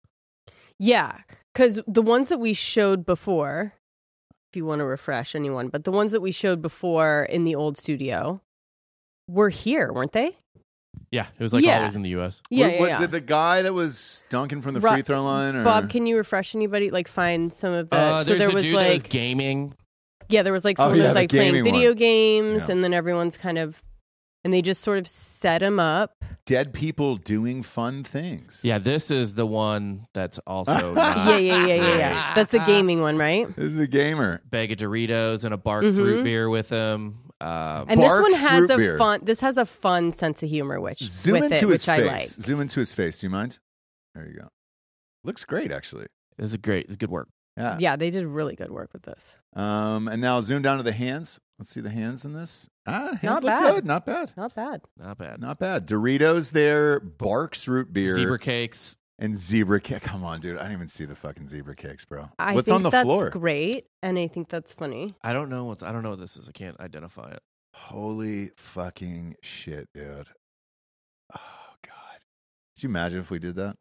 Yeah, because the ones that we showed before, if you want to refresh anyone, but the ones that we showed before in the old studio were here, weren't they? Yeah, it was like Yeah. always in the U S. Yeah, was yeah, was yeah. it the guy that was dunking from the Ru- free throw line? Or? Bob, can you refresh anybody? Like, find some of the. Uh, so there's there a was dude that was like, gaming. yeah, there was like Oh, someone yeah, that was the like playing gaming video one. games, Yeah. and then everyone's kind of, and they just sort of set him up. Dead people doing fun things. Yeah, this is the one that's also not Yeah, yeah, yeah, yeah, great. yeah. That's the gaming one, right? This is the gamer. Bag of Doritos and a Barks Mhm. root beer with him. Um, And this one Barks has root a beer. fun. This has a fun sense of humor, which Zoom with into it, his which I face. like. Zoom into his face. Do you mind? There you go. Looks great, actually. this is great. It's good work. Yeah. Yeah, they did really good work with this. Um, and now zoom down to the hands. Let's see the hands in this. Ah, hands Not look bad. good. Not bad. Not bad. Not bad. Not bad. Doritos there, Barks root beer, Zebra cakes. and zebra cake. Come on, dude. I didn't even see the fucking zebra cakes, bro. I What's think on the that's floor? great, and I think that's funny. I don't know what's. I don't know what this is. I can't identify it. Holy fucking shit, dude. Oh, God. Could you imagine if we did that?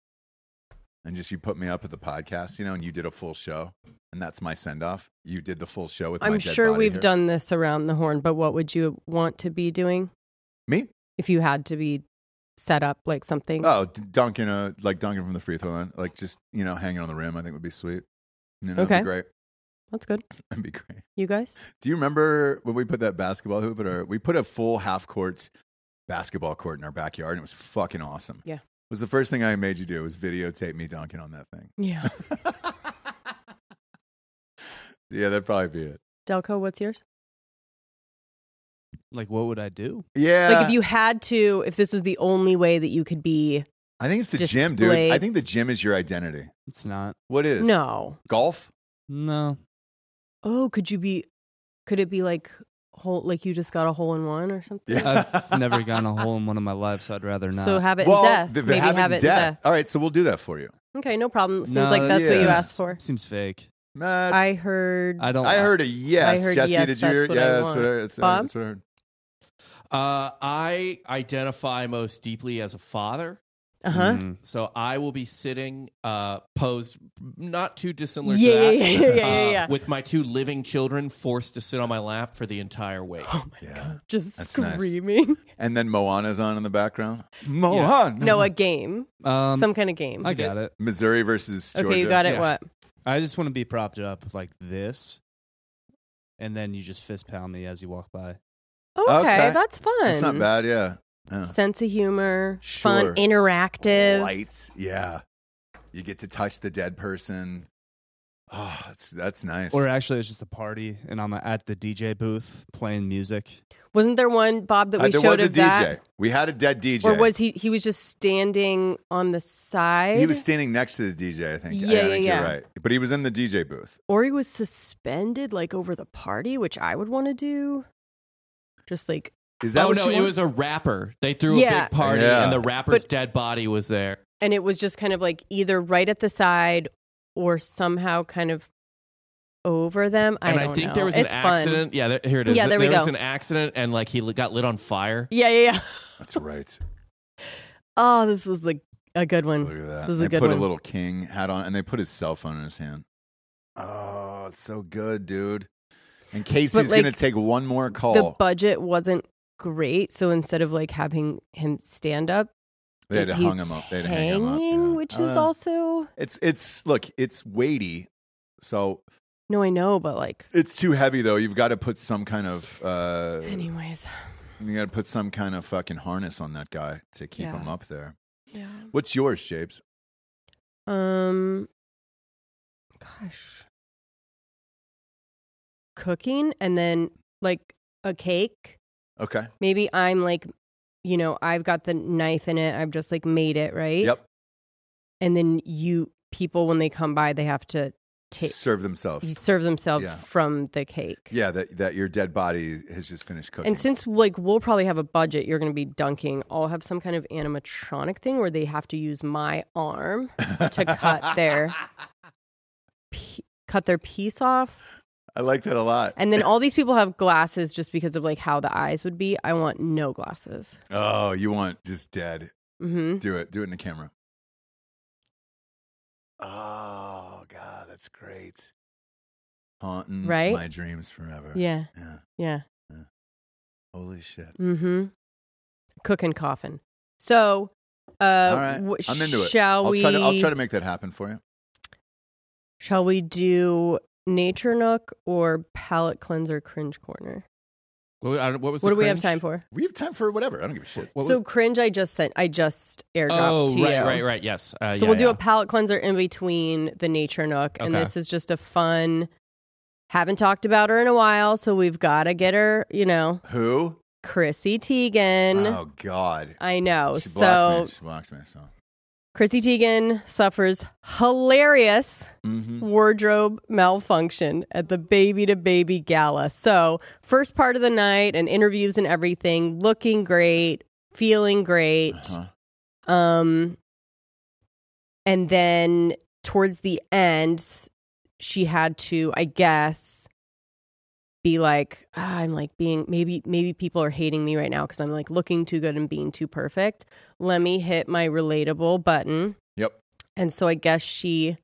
And just you put me up at the podcast, you know, and you did a full show, and that's my send off. You did the full show with my I'm dead sure body we've here. done this around the horn, but what would you want to be doing Me? if you had to be set up like something? Oh, d- dunking a like dunking from the free throw line, like just you know hanging on the rim. I think would be sweet. You know, Okay. it'd be great. That's good. That'd be great. You guys? Do you remember when we put that basketball hoop at our? We put a full half court basketball court in our backyard, and it was fucking awesome. Yeah. It was the first thing I made you do was videotape me dunking on that thing. Yeah. Yeah, that'd probably be it. Delco, what's yours? Like, what would I do? Yeah, Like if you had to, if this was the only way that you could be. I think it's the gym, dude. displayed- I think the gym is your identity. It's not. What is No. golf? No. Oh, could you be? Could it be like hole? Like you just got a hole in one or something? I've never gotten a hole in one of my life, so I'd rather not. So have it well, in death. the- the Maybe have have it it in in death. death. All right, so we'll do that for you. Okay, no problem. Seems No, like that's yeah. what you seems- asked for. Seems fake. Matt, I heard. I don't. I heard a yes. I heard Jesse, yes, did that's you? what yeah, I that's want. what I, that's, Bob? that's what I heard. Uh, I identify most deeply as a father. Uh huh. Mm. So I will be sitting uh, posed not too dissimilar Yeah, to that. yeah, yeah, yeah, yeah, uh, yeah. With my two living children forced to sit on my lap for the entire wake. Oh my Yeah. god! Just That's nice. screaming. And then Moana's on in the background. Moana. No, a game. Um, Some kind of game. I got it. Missouri versus Georgia. Okay, you got it. Yeah. What? I just want to be propped up like this, and then you just fist pound me as you walk by. Okay, Okay. that's fun. That's not bad, yeah. yeah. Sense of humor, Sure. fun, interactive. Lights, yeah. You get to touch the dead person. Oh, that's that's nice. Or actually, it's just a party, and I'm at the D J booth playing music. Wasn't there one, Bob, that we uh, there showed was a of D J. that? We had a dead D J. Or was he? He was just standing on the side. He was standing next to the D J. I think. Yeah, I, I yeah, think yeah. You're right. But he was in the D J booth. Or he was suspended, like over the party, which I would want to do. Just like. Is that oh what no, you it want? was a rapper. They threw Yeah. a big party, Yeah. and the rapper's But- dead body was there. And it was just kind of like either right at the side or somehow kind of over them. I And don't I think know. there was an It's fun. accident. Yeah, there, here it is. Yeah, there we was go. an accident, and like he li- got lit on fire. Yeah, yeah, yeah. That's right. Oh, this was like a good one. Look at that. This is they a good put one. a little king hat on, and they put his cell phone in his hand. Oh, it's so good, dude. And Casey's like, going to take one more call. The budget wasn't great, so instead of like having him stand up, they had to he's hung him up. They had to hang him up. hanging, yeah. which is Uh, also It's it's look, it's weighty, so no, I know, but like, it's too heavy though. You've got to put some kind of uh, anyways, you got to put some kind of fucking harness on that guy to keep Yeah. him up there. yeah. What's yours, Japes? Um, gosh, cooking and then like a cake. Okay. Maybe I'm like, you know, I've got the knife in it. I've just like made it, right? Yep. And then you people when they come by, they have to take Serve themselves. serve themselves Yeah. from the cake. Yeah, that that your dead body has just finished cooking. And since like we'll probably have a budget, you're going to be dunking. I'll have some kind of animatronic thing where they have to use my arm to cut their pe- cut their piece off. I like that a lot. And then all these people have glasses just because of like how the eyes would be. I want no glasses. Oh, you want just dead. Mm-hmm. Do it. Do it in the camera. Oh, God, that's great. Haunting Right? my dreams forever. Yeah. Yeah. Yeah. Holy shit. Mm-hmm. Cooking coffin. So, uh, All right. w- I'm into it. Shall I'll we? try to I'll try to make that happen for you. Shall we do Nature Nook or Palette Cleanser Cringe Corner? What, I don't- what was What the do we have cringe? time for? We have time for whatever. I don't give a shit. What so cringe, I just sent. I just airdropped Oh, to right, you. right, right. Yes. Uh, So yeah, we'll do yeah. a palette cleanser in between the Nature Nook, and Okay. this is just a fun. Haven't talked about her in a while, so we've got to get her. You know, Who? Chrissy Teigen. Oh, God. I know. She blocks So me. She blocks me. So. Chrissy Teigen suffers hilarious Mm-hmm. wardrobe malfunction at the Baby to Baby Gala. So, first part of the night and interviews and everything, looking great, feeling great. Uh-huh. Um, and then towards the end, she had to, I guess, be like, ah, I'm like being, maybe, maybe people are hating me right now because I'm like looking too good and being too perfect. Let me hit my relatable button. Yep. And so I guess she,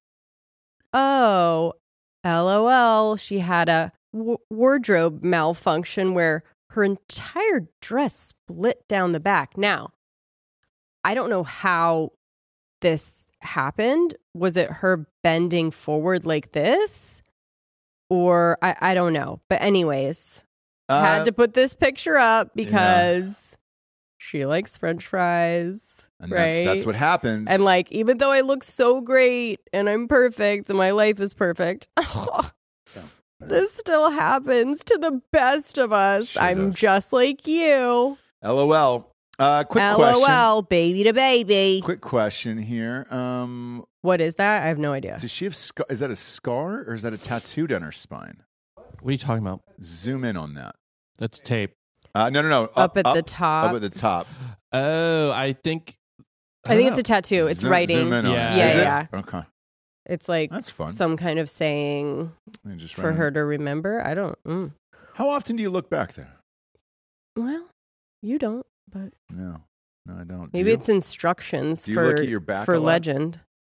oh, LOL, she had a w- wardrobe malfunction where her entire dress split down the back. Now, I don't know how this happened. Was it her bending forward like this? Or I, I don't know. But anyways, Uh, had to put this picture up because she likes French fries. and right? that's, that's what happens. And like, even though I look so great and I'm perfect and my life is perfect, this still happens to the best of us. Sure I'm does. just like you. LOL. Uh, quick LOL, question. baby to baby. Quick question here. Um, What is that? I have no idea. does she have scar? Is that a scar or is that a tattoo down her spine? What are you talking about? Zoom in on that. That's tape. Uh, no, no, no. Up, at the top. Up at the top. Oh, I think. I think it's a tattoo. It's Zoom- writing. Zoom in on Yeah. it. Yeah, Is it? yeah. Okay. It's like That's fun. some kind of saying Let me just for write her it. to remember. I don't. Mm. How often do you look back there? Well, you don't, but No. No, I don't. Do maybe you? it's instructions Do you for look at your back for a lot? legend.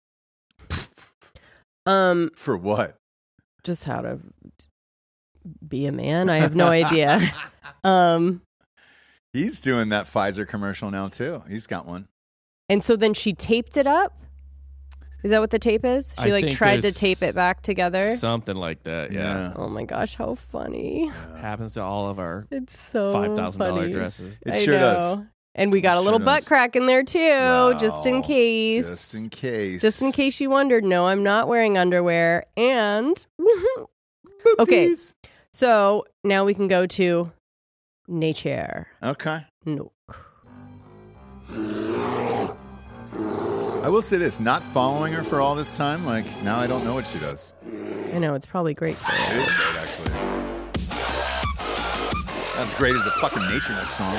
Um, For what? just how to be a man. I have no idea. Um, He's doing that Pfizer commercial now too. He's got one. and so then she taped it up. Is that what the tape is? She I like think tried to there's tape it back together. Something like that. Yeah. Oh my gosh, how funny! Yeah. Happens to all of our It's so five thousand dollar funny. dresses. It I sure does. know. And we got a little Sure butt does. crack in there too, just in Well, case. Just in case. Just in case you wondered, no, I'm not wearing underwear. And okay, Oopsies. so now we can go to nature. Okay. No. I will say this, not following her for all this time, like, now I don't know what she does. I know, it's probably great for It you. is great, actually. That's great as a fucking Nature Nook song.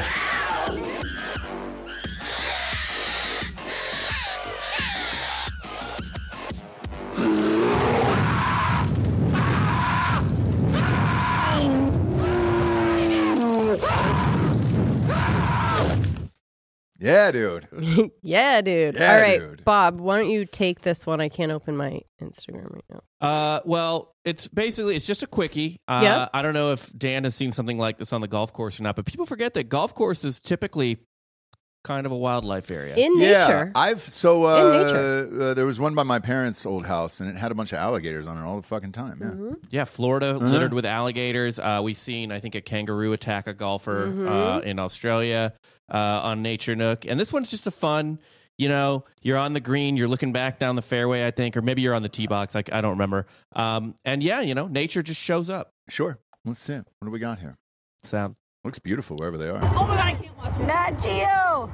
Yeah, dude. Yeah, dude. Yeah, All right, dude. Bob, why don't you take this one? I can't open my Instagram right now. Uh, well, it's basically it's just a quickie. Uh, Yeah. I don't know if Dan has seen something like this on the golf course or not, but people forget that golf course is typically kind of a wildlife area. In Yeah, nature. I've so uh, In nature. uh, there was one by my parents' old house, and it had a bunch of alligators on it all the fucking time. Yeah, Mm-hmm. Yeah, Florida Uh-huh. littered with alligators. Uh, we've seen, I think, a kangaroo attack a golfer Mm-hmm. uh, in Australia uh, on Nature Nook, and this one's just a fun. You know, you're on the green, you're looking back down the fairway, I think, or maybe you're on the tee box. Like I don't remember. Um, and yeah, you know, nature just shows up. sure. Let's see. What do we got here? Sound. Looks beautiful wherever they are. Oh my god, I can't watch it. Nat Geo!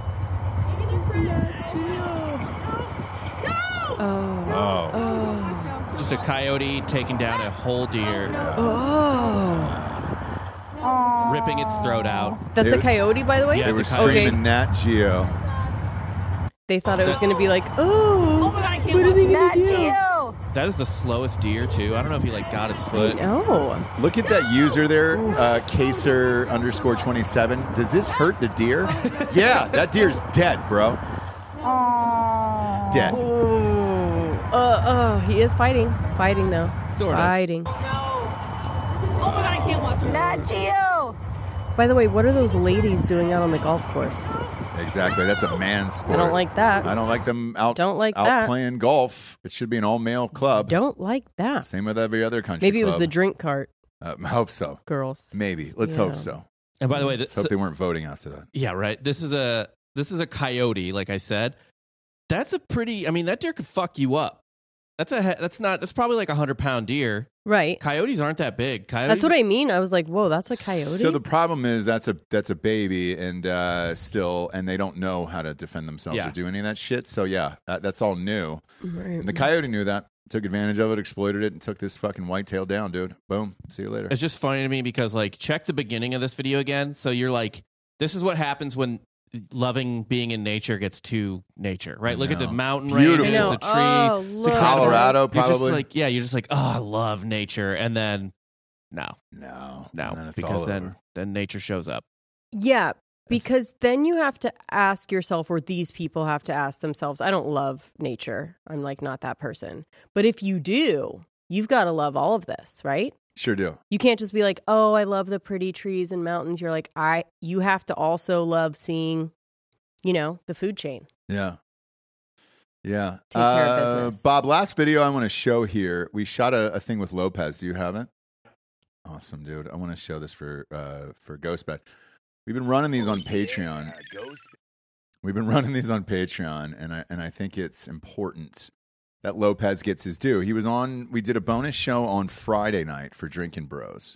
Oh. Oh, Just a coyote taking down a whole deer, Oh. ripping its throat out. That's They- a coyote, by the way? Yeah, they were it's a coyote. screaming Nat Geo. They thought it was going to be like, oh, Oh my god, I can't what are watch they it. going Nat to do? Geo! That is the slowest deer too. I don't know if he like got its foot. No. Look at that user there, uh, Kaser underscore twenty-seven. Does this hurt the deer? Yeah, that deer's dead, bro. Dead. Oh, uh, oh, he is fighting. Fighting, though. Sort of. Fighting. No. Oh my god, I can't watch it. Nat Geo! By the way, what are those ladies doing out on the golf course? Exactly. That's a man's sport. I don't like that. I don't like them out. Don't like out that. playing golf. It should be an all-male club. Don't like that. Same with every other country. Maybe it was club. the drink cart Uh, I hope so. girls. Maybe. Let's Yeah. hope so. And by the way, Let's this, hope they weren't voting after that. yeah, right. This is a this is a coyote. Like I said, that's a pretty. I mean, that deer could fuck you up. That's a. he- That's not. That's probably like a hundred pound deer. Right. Coyotes aren't that big. Coyotes. That's what I mean. I was like, whoa, that's a coyote? So the problem is that's a that's a baby and uh, still, and they don't know how to defend themselves Yeah. or do any of that shit. So yeah, that, that's all new. Right. And the coyote knew that, took advantage of it, exploited it, and took this fucking whitetail down, dude. Boom. See you later. It's just funny to me because like check the beginning of this video again. So you're like, this is what happens when loving being in nature gets to nature, right? I Look at the know. mountain Beautiful. ranges, I know. the trees. Oh, It's look. incredible. Colorado, You're probably. just like, yeah, you're just like, oh, I love nature, and then no, no, no, and then it's because all then over. then nature shows up. Yeah, because then you have to ask yourself, or these people have to ask themselves, I don't love nature. I'm like not that person. But if you do, you've got to love all of this, right? Sure do. You can't just be like, oh, I love the pretty trees and mountains. You're like, I, you have to also love seeing, you know, the food chain. Yeah. Yeah. Take care of Uh, business. Bob, last video I want to show here, we shot a, a thing with Lopez. Do you have it? Awesome, dude. I want to show this for uh, for Ghostbed. We've been running these on Patreon. We've been running these on Patreon, and I and I think it's important that Lopez gets his due. He was on. We did a bonus show on Friday night for Drinking Bros.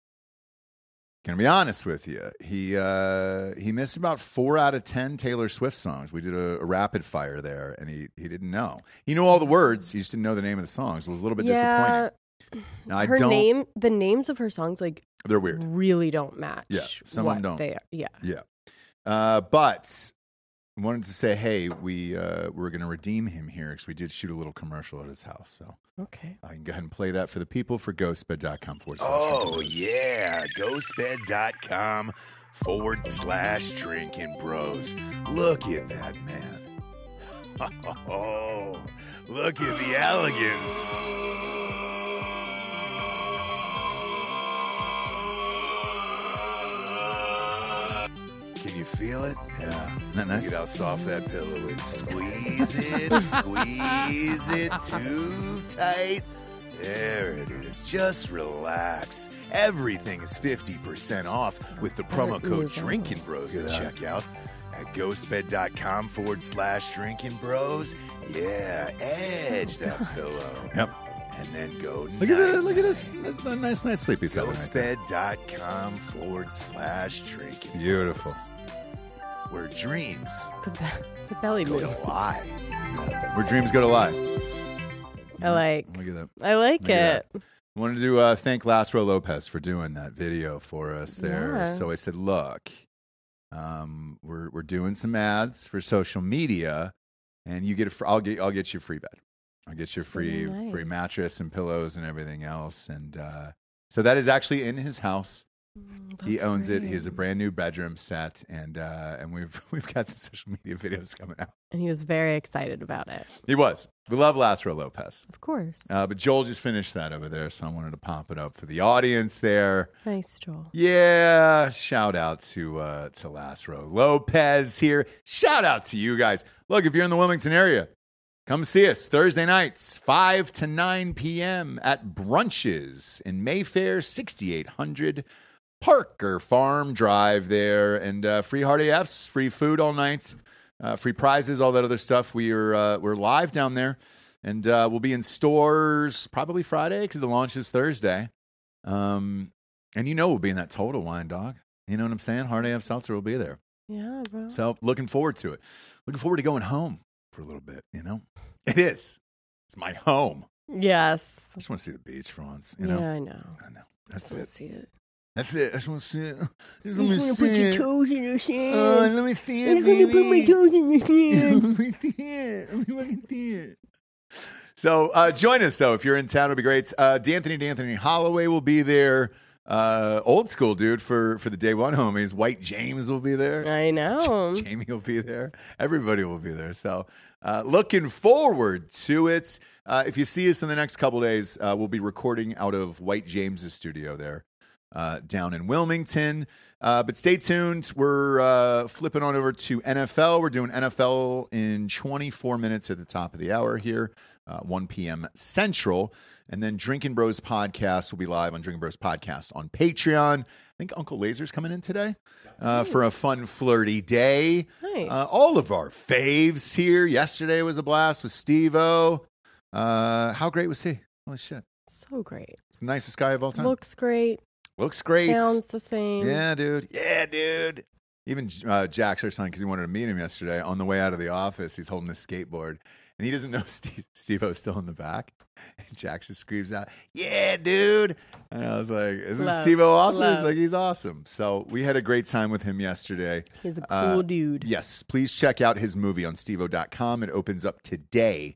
Gonna be honest with you, he uh, he missed about four out of ten Taylor Swift songs. We did a, a rapid fire there, and he he didn't know. He knew all the words. He just didn't know the name of the songs. It was a little bit Yeah, disappointing. Now, I her don't. name, the names of her songs, like They're weird. really don't match. Yeah, some of what them don't. They are. Yeah. Yeah. Uh, but I wanted to say, hey, we uh, we're going to redeem him here because we did shoot a little commercial at his house. So Okay. I can go ahead and play that for the people for ghostbed dot com forward slash Oh, Drinking Bros. yeah. Ghostbed.com forward slash drinking bros. Look at that, man. Oh, look at the elegance. Can you feel it? Yeah. Isn't that nice? Look at how soft that pillow is. Squeeze it, squeeze it too tight. There it is. Just relax. Everything is fifty percent off with the promo code Drinking Bros at checkout. at ghostbed.com forward slash drinking bros. Yeah, edge that pillow. Yep. And then go Look at that. Look at this. That's a nice night's sleep he's having right there. ghostbed.com forward slash drinking Beautiful. bros, where dreams The, be- the belly go move. to lie. Where dreams go to lie. I like. Look at that. I like Look at it. I wanted to uh, thank Laszlo Lopez for doing that video for us there. Yeah. So I said, look, um, we're we're doing some ads for social media, and you get a fr- I'll get I'll get you a free bed. I'll get you a That's free really nice. free mattress and pillows and everything else. And uh, so that is actually in his house. Mm, He that's owns it. great. He has a brand new bedroom set, and uh, and we've we've got some social media videos coming out. And he was very excited about it. He was. We love Laszlo Lopez. Of course. Uh, but Joel just finished that over there, so I wanted to pop it up for the audience there. Nice, Joel. Yeah, shout out to uh, to Laszlo Lopez here. Shout out to you guys. Look, if you're in the Wilmington area, come see us Thursday nights, five to nine p.m. at Brunches in Mayfair, sixty-eight hundred Parker Farm Drive there. And uh, free hard A Fs, free food all night, uh, free prizes, all that other stuff. We are, uh, we're live down there. And uh, we'll be in stores probably Friday because the launch is Thursday. Um, and you know we'll be in that Total Wine, dog. You know what I'm saying? Hard A F Seltzer will be there. Yeah, bro. So looking forward to it. Looking forward to going home for a little bit, you know? It is. It's my home. Yes. I just want to see the beach for once, you know? Yeah, I know. I know. That's I it. see it. That's it. I just want to see it. Just I let me just want to see put your it. toes in your sand. Oh, let me see it, I'm going to put my baby. toes in your sand. Let me see it. Let me fucking see it. So uh, join us, though, if you're in town. It'll be great. Uh, D'Anthony D'Anthony Holloway will be there. Uh, old school dude for, for the day one homies. White James will be there. I know. Jamie will be there. Everybody will be there. So uh, looking forward to it. Uh, if you see us in the next couple days, uh, we'll be recording out of White James's studio there uh, down in Wilmington. Uh, but stay tuned. We're uh, flipping on over to N F L. We're doing N F L in twenty-four minutes at the top of the hour here, uh, one p.m. Central. And then Drinking Bros Podcast will be live on Drinking Bros Podcast on Patreon. I think Uncle Laser's coming in today uh, for a fun, flirty day. Nice. Uh, all of our faves here. Yesterday was a blast with Steve-O. Uh, how great was he? Holy shit. So great. It's the nicest guy of all time. Looks great. Looks great. Sounds the same. Yeah, dude. Yeah, dude. Even uh, Jack's our son, because he wanted to meet him yesterday. On the way out of the office, he's holding his skateboard, and he doesn't know Steve, Steve-O's still in the back. And Jack just screams out, "Yeah, dude!" And I was like, "Isn't Love. Steve-O awesome?" He's Love. like, "He's awesome." So we had a great time with him yesterday. He's a cool Uh, dude. Yes, please check out his movie on steve o dot com. It opens up today.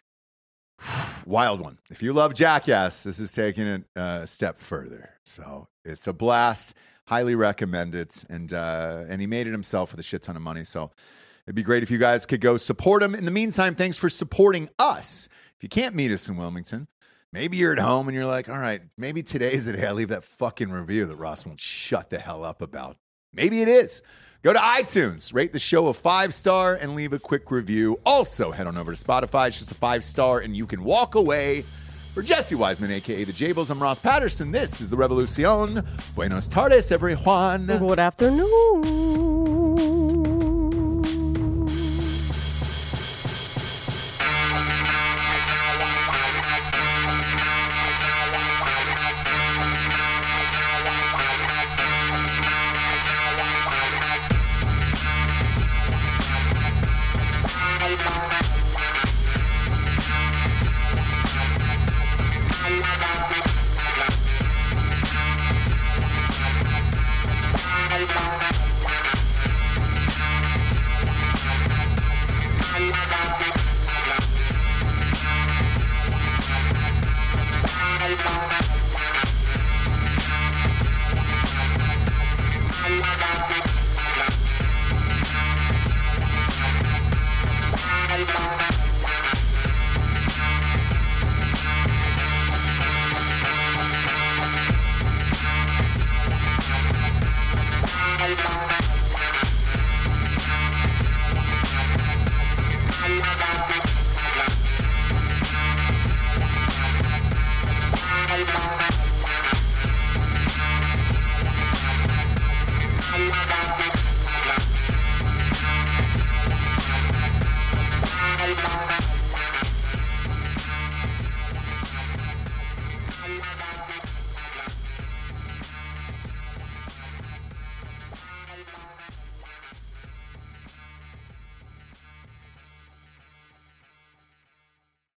Wild one. If you love Jackass, this is taking it uh, a step further. So it's a blast. Highly recommend it. And uh, and he made it himself with a shit ton of money. So it'd be great if you guys could go support him. In the meantime, thanks for supporting us. If you can't meet us in Wilmington, maybe you're at home and you're like, all right, maybe today's the day I leave that fucking review that Ross won't shut the hell up about. Maybe it is. Go to iTunes, rate the show a five star, and leave a quick review. Also, head on over to Spotify. It's just a five star, and you can walk away. For Jesse Wiseman, a k a. The Jables, I'm Ross Patterson. This is The Revolucion. Buenos tardes, everyone. Good afternoon.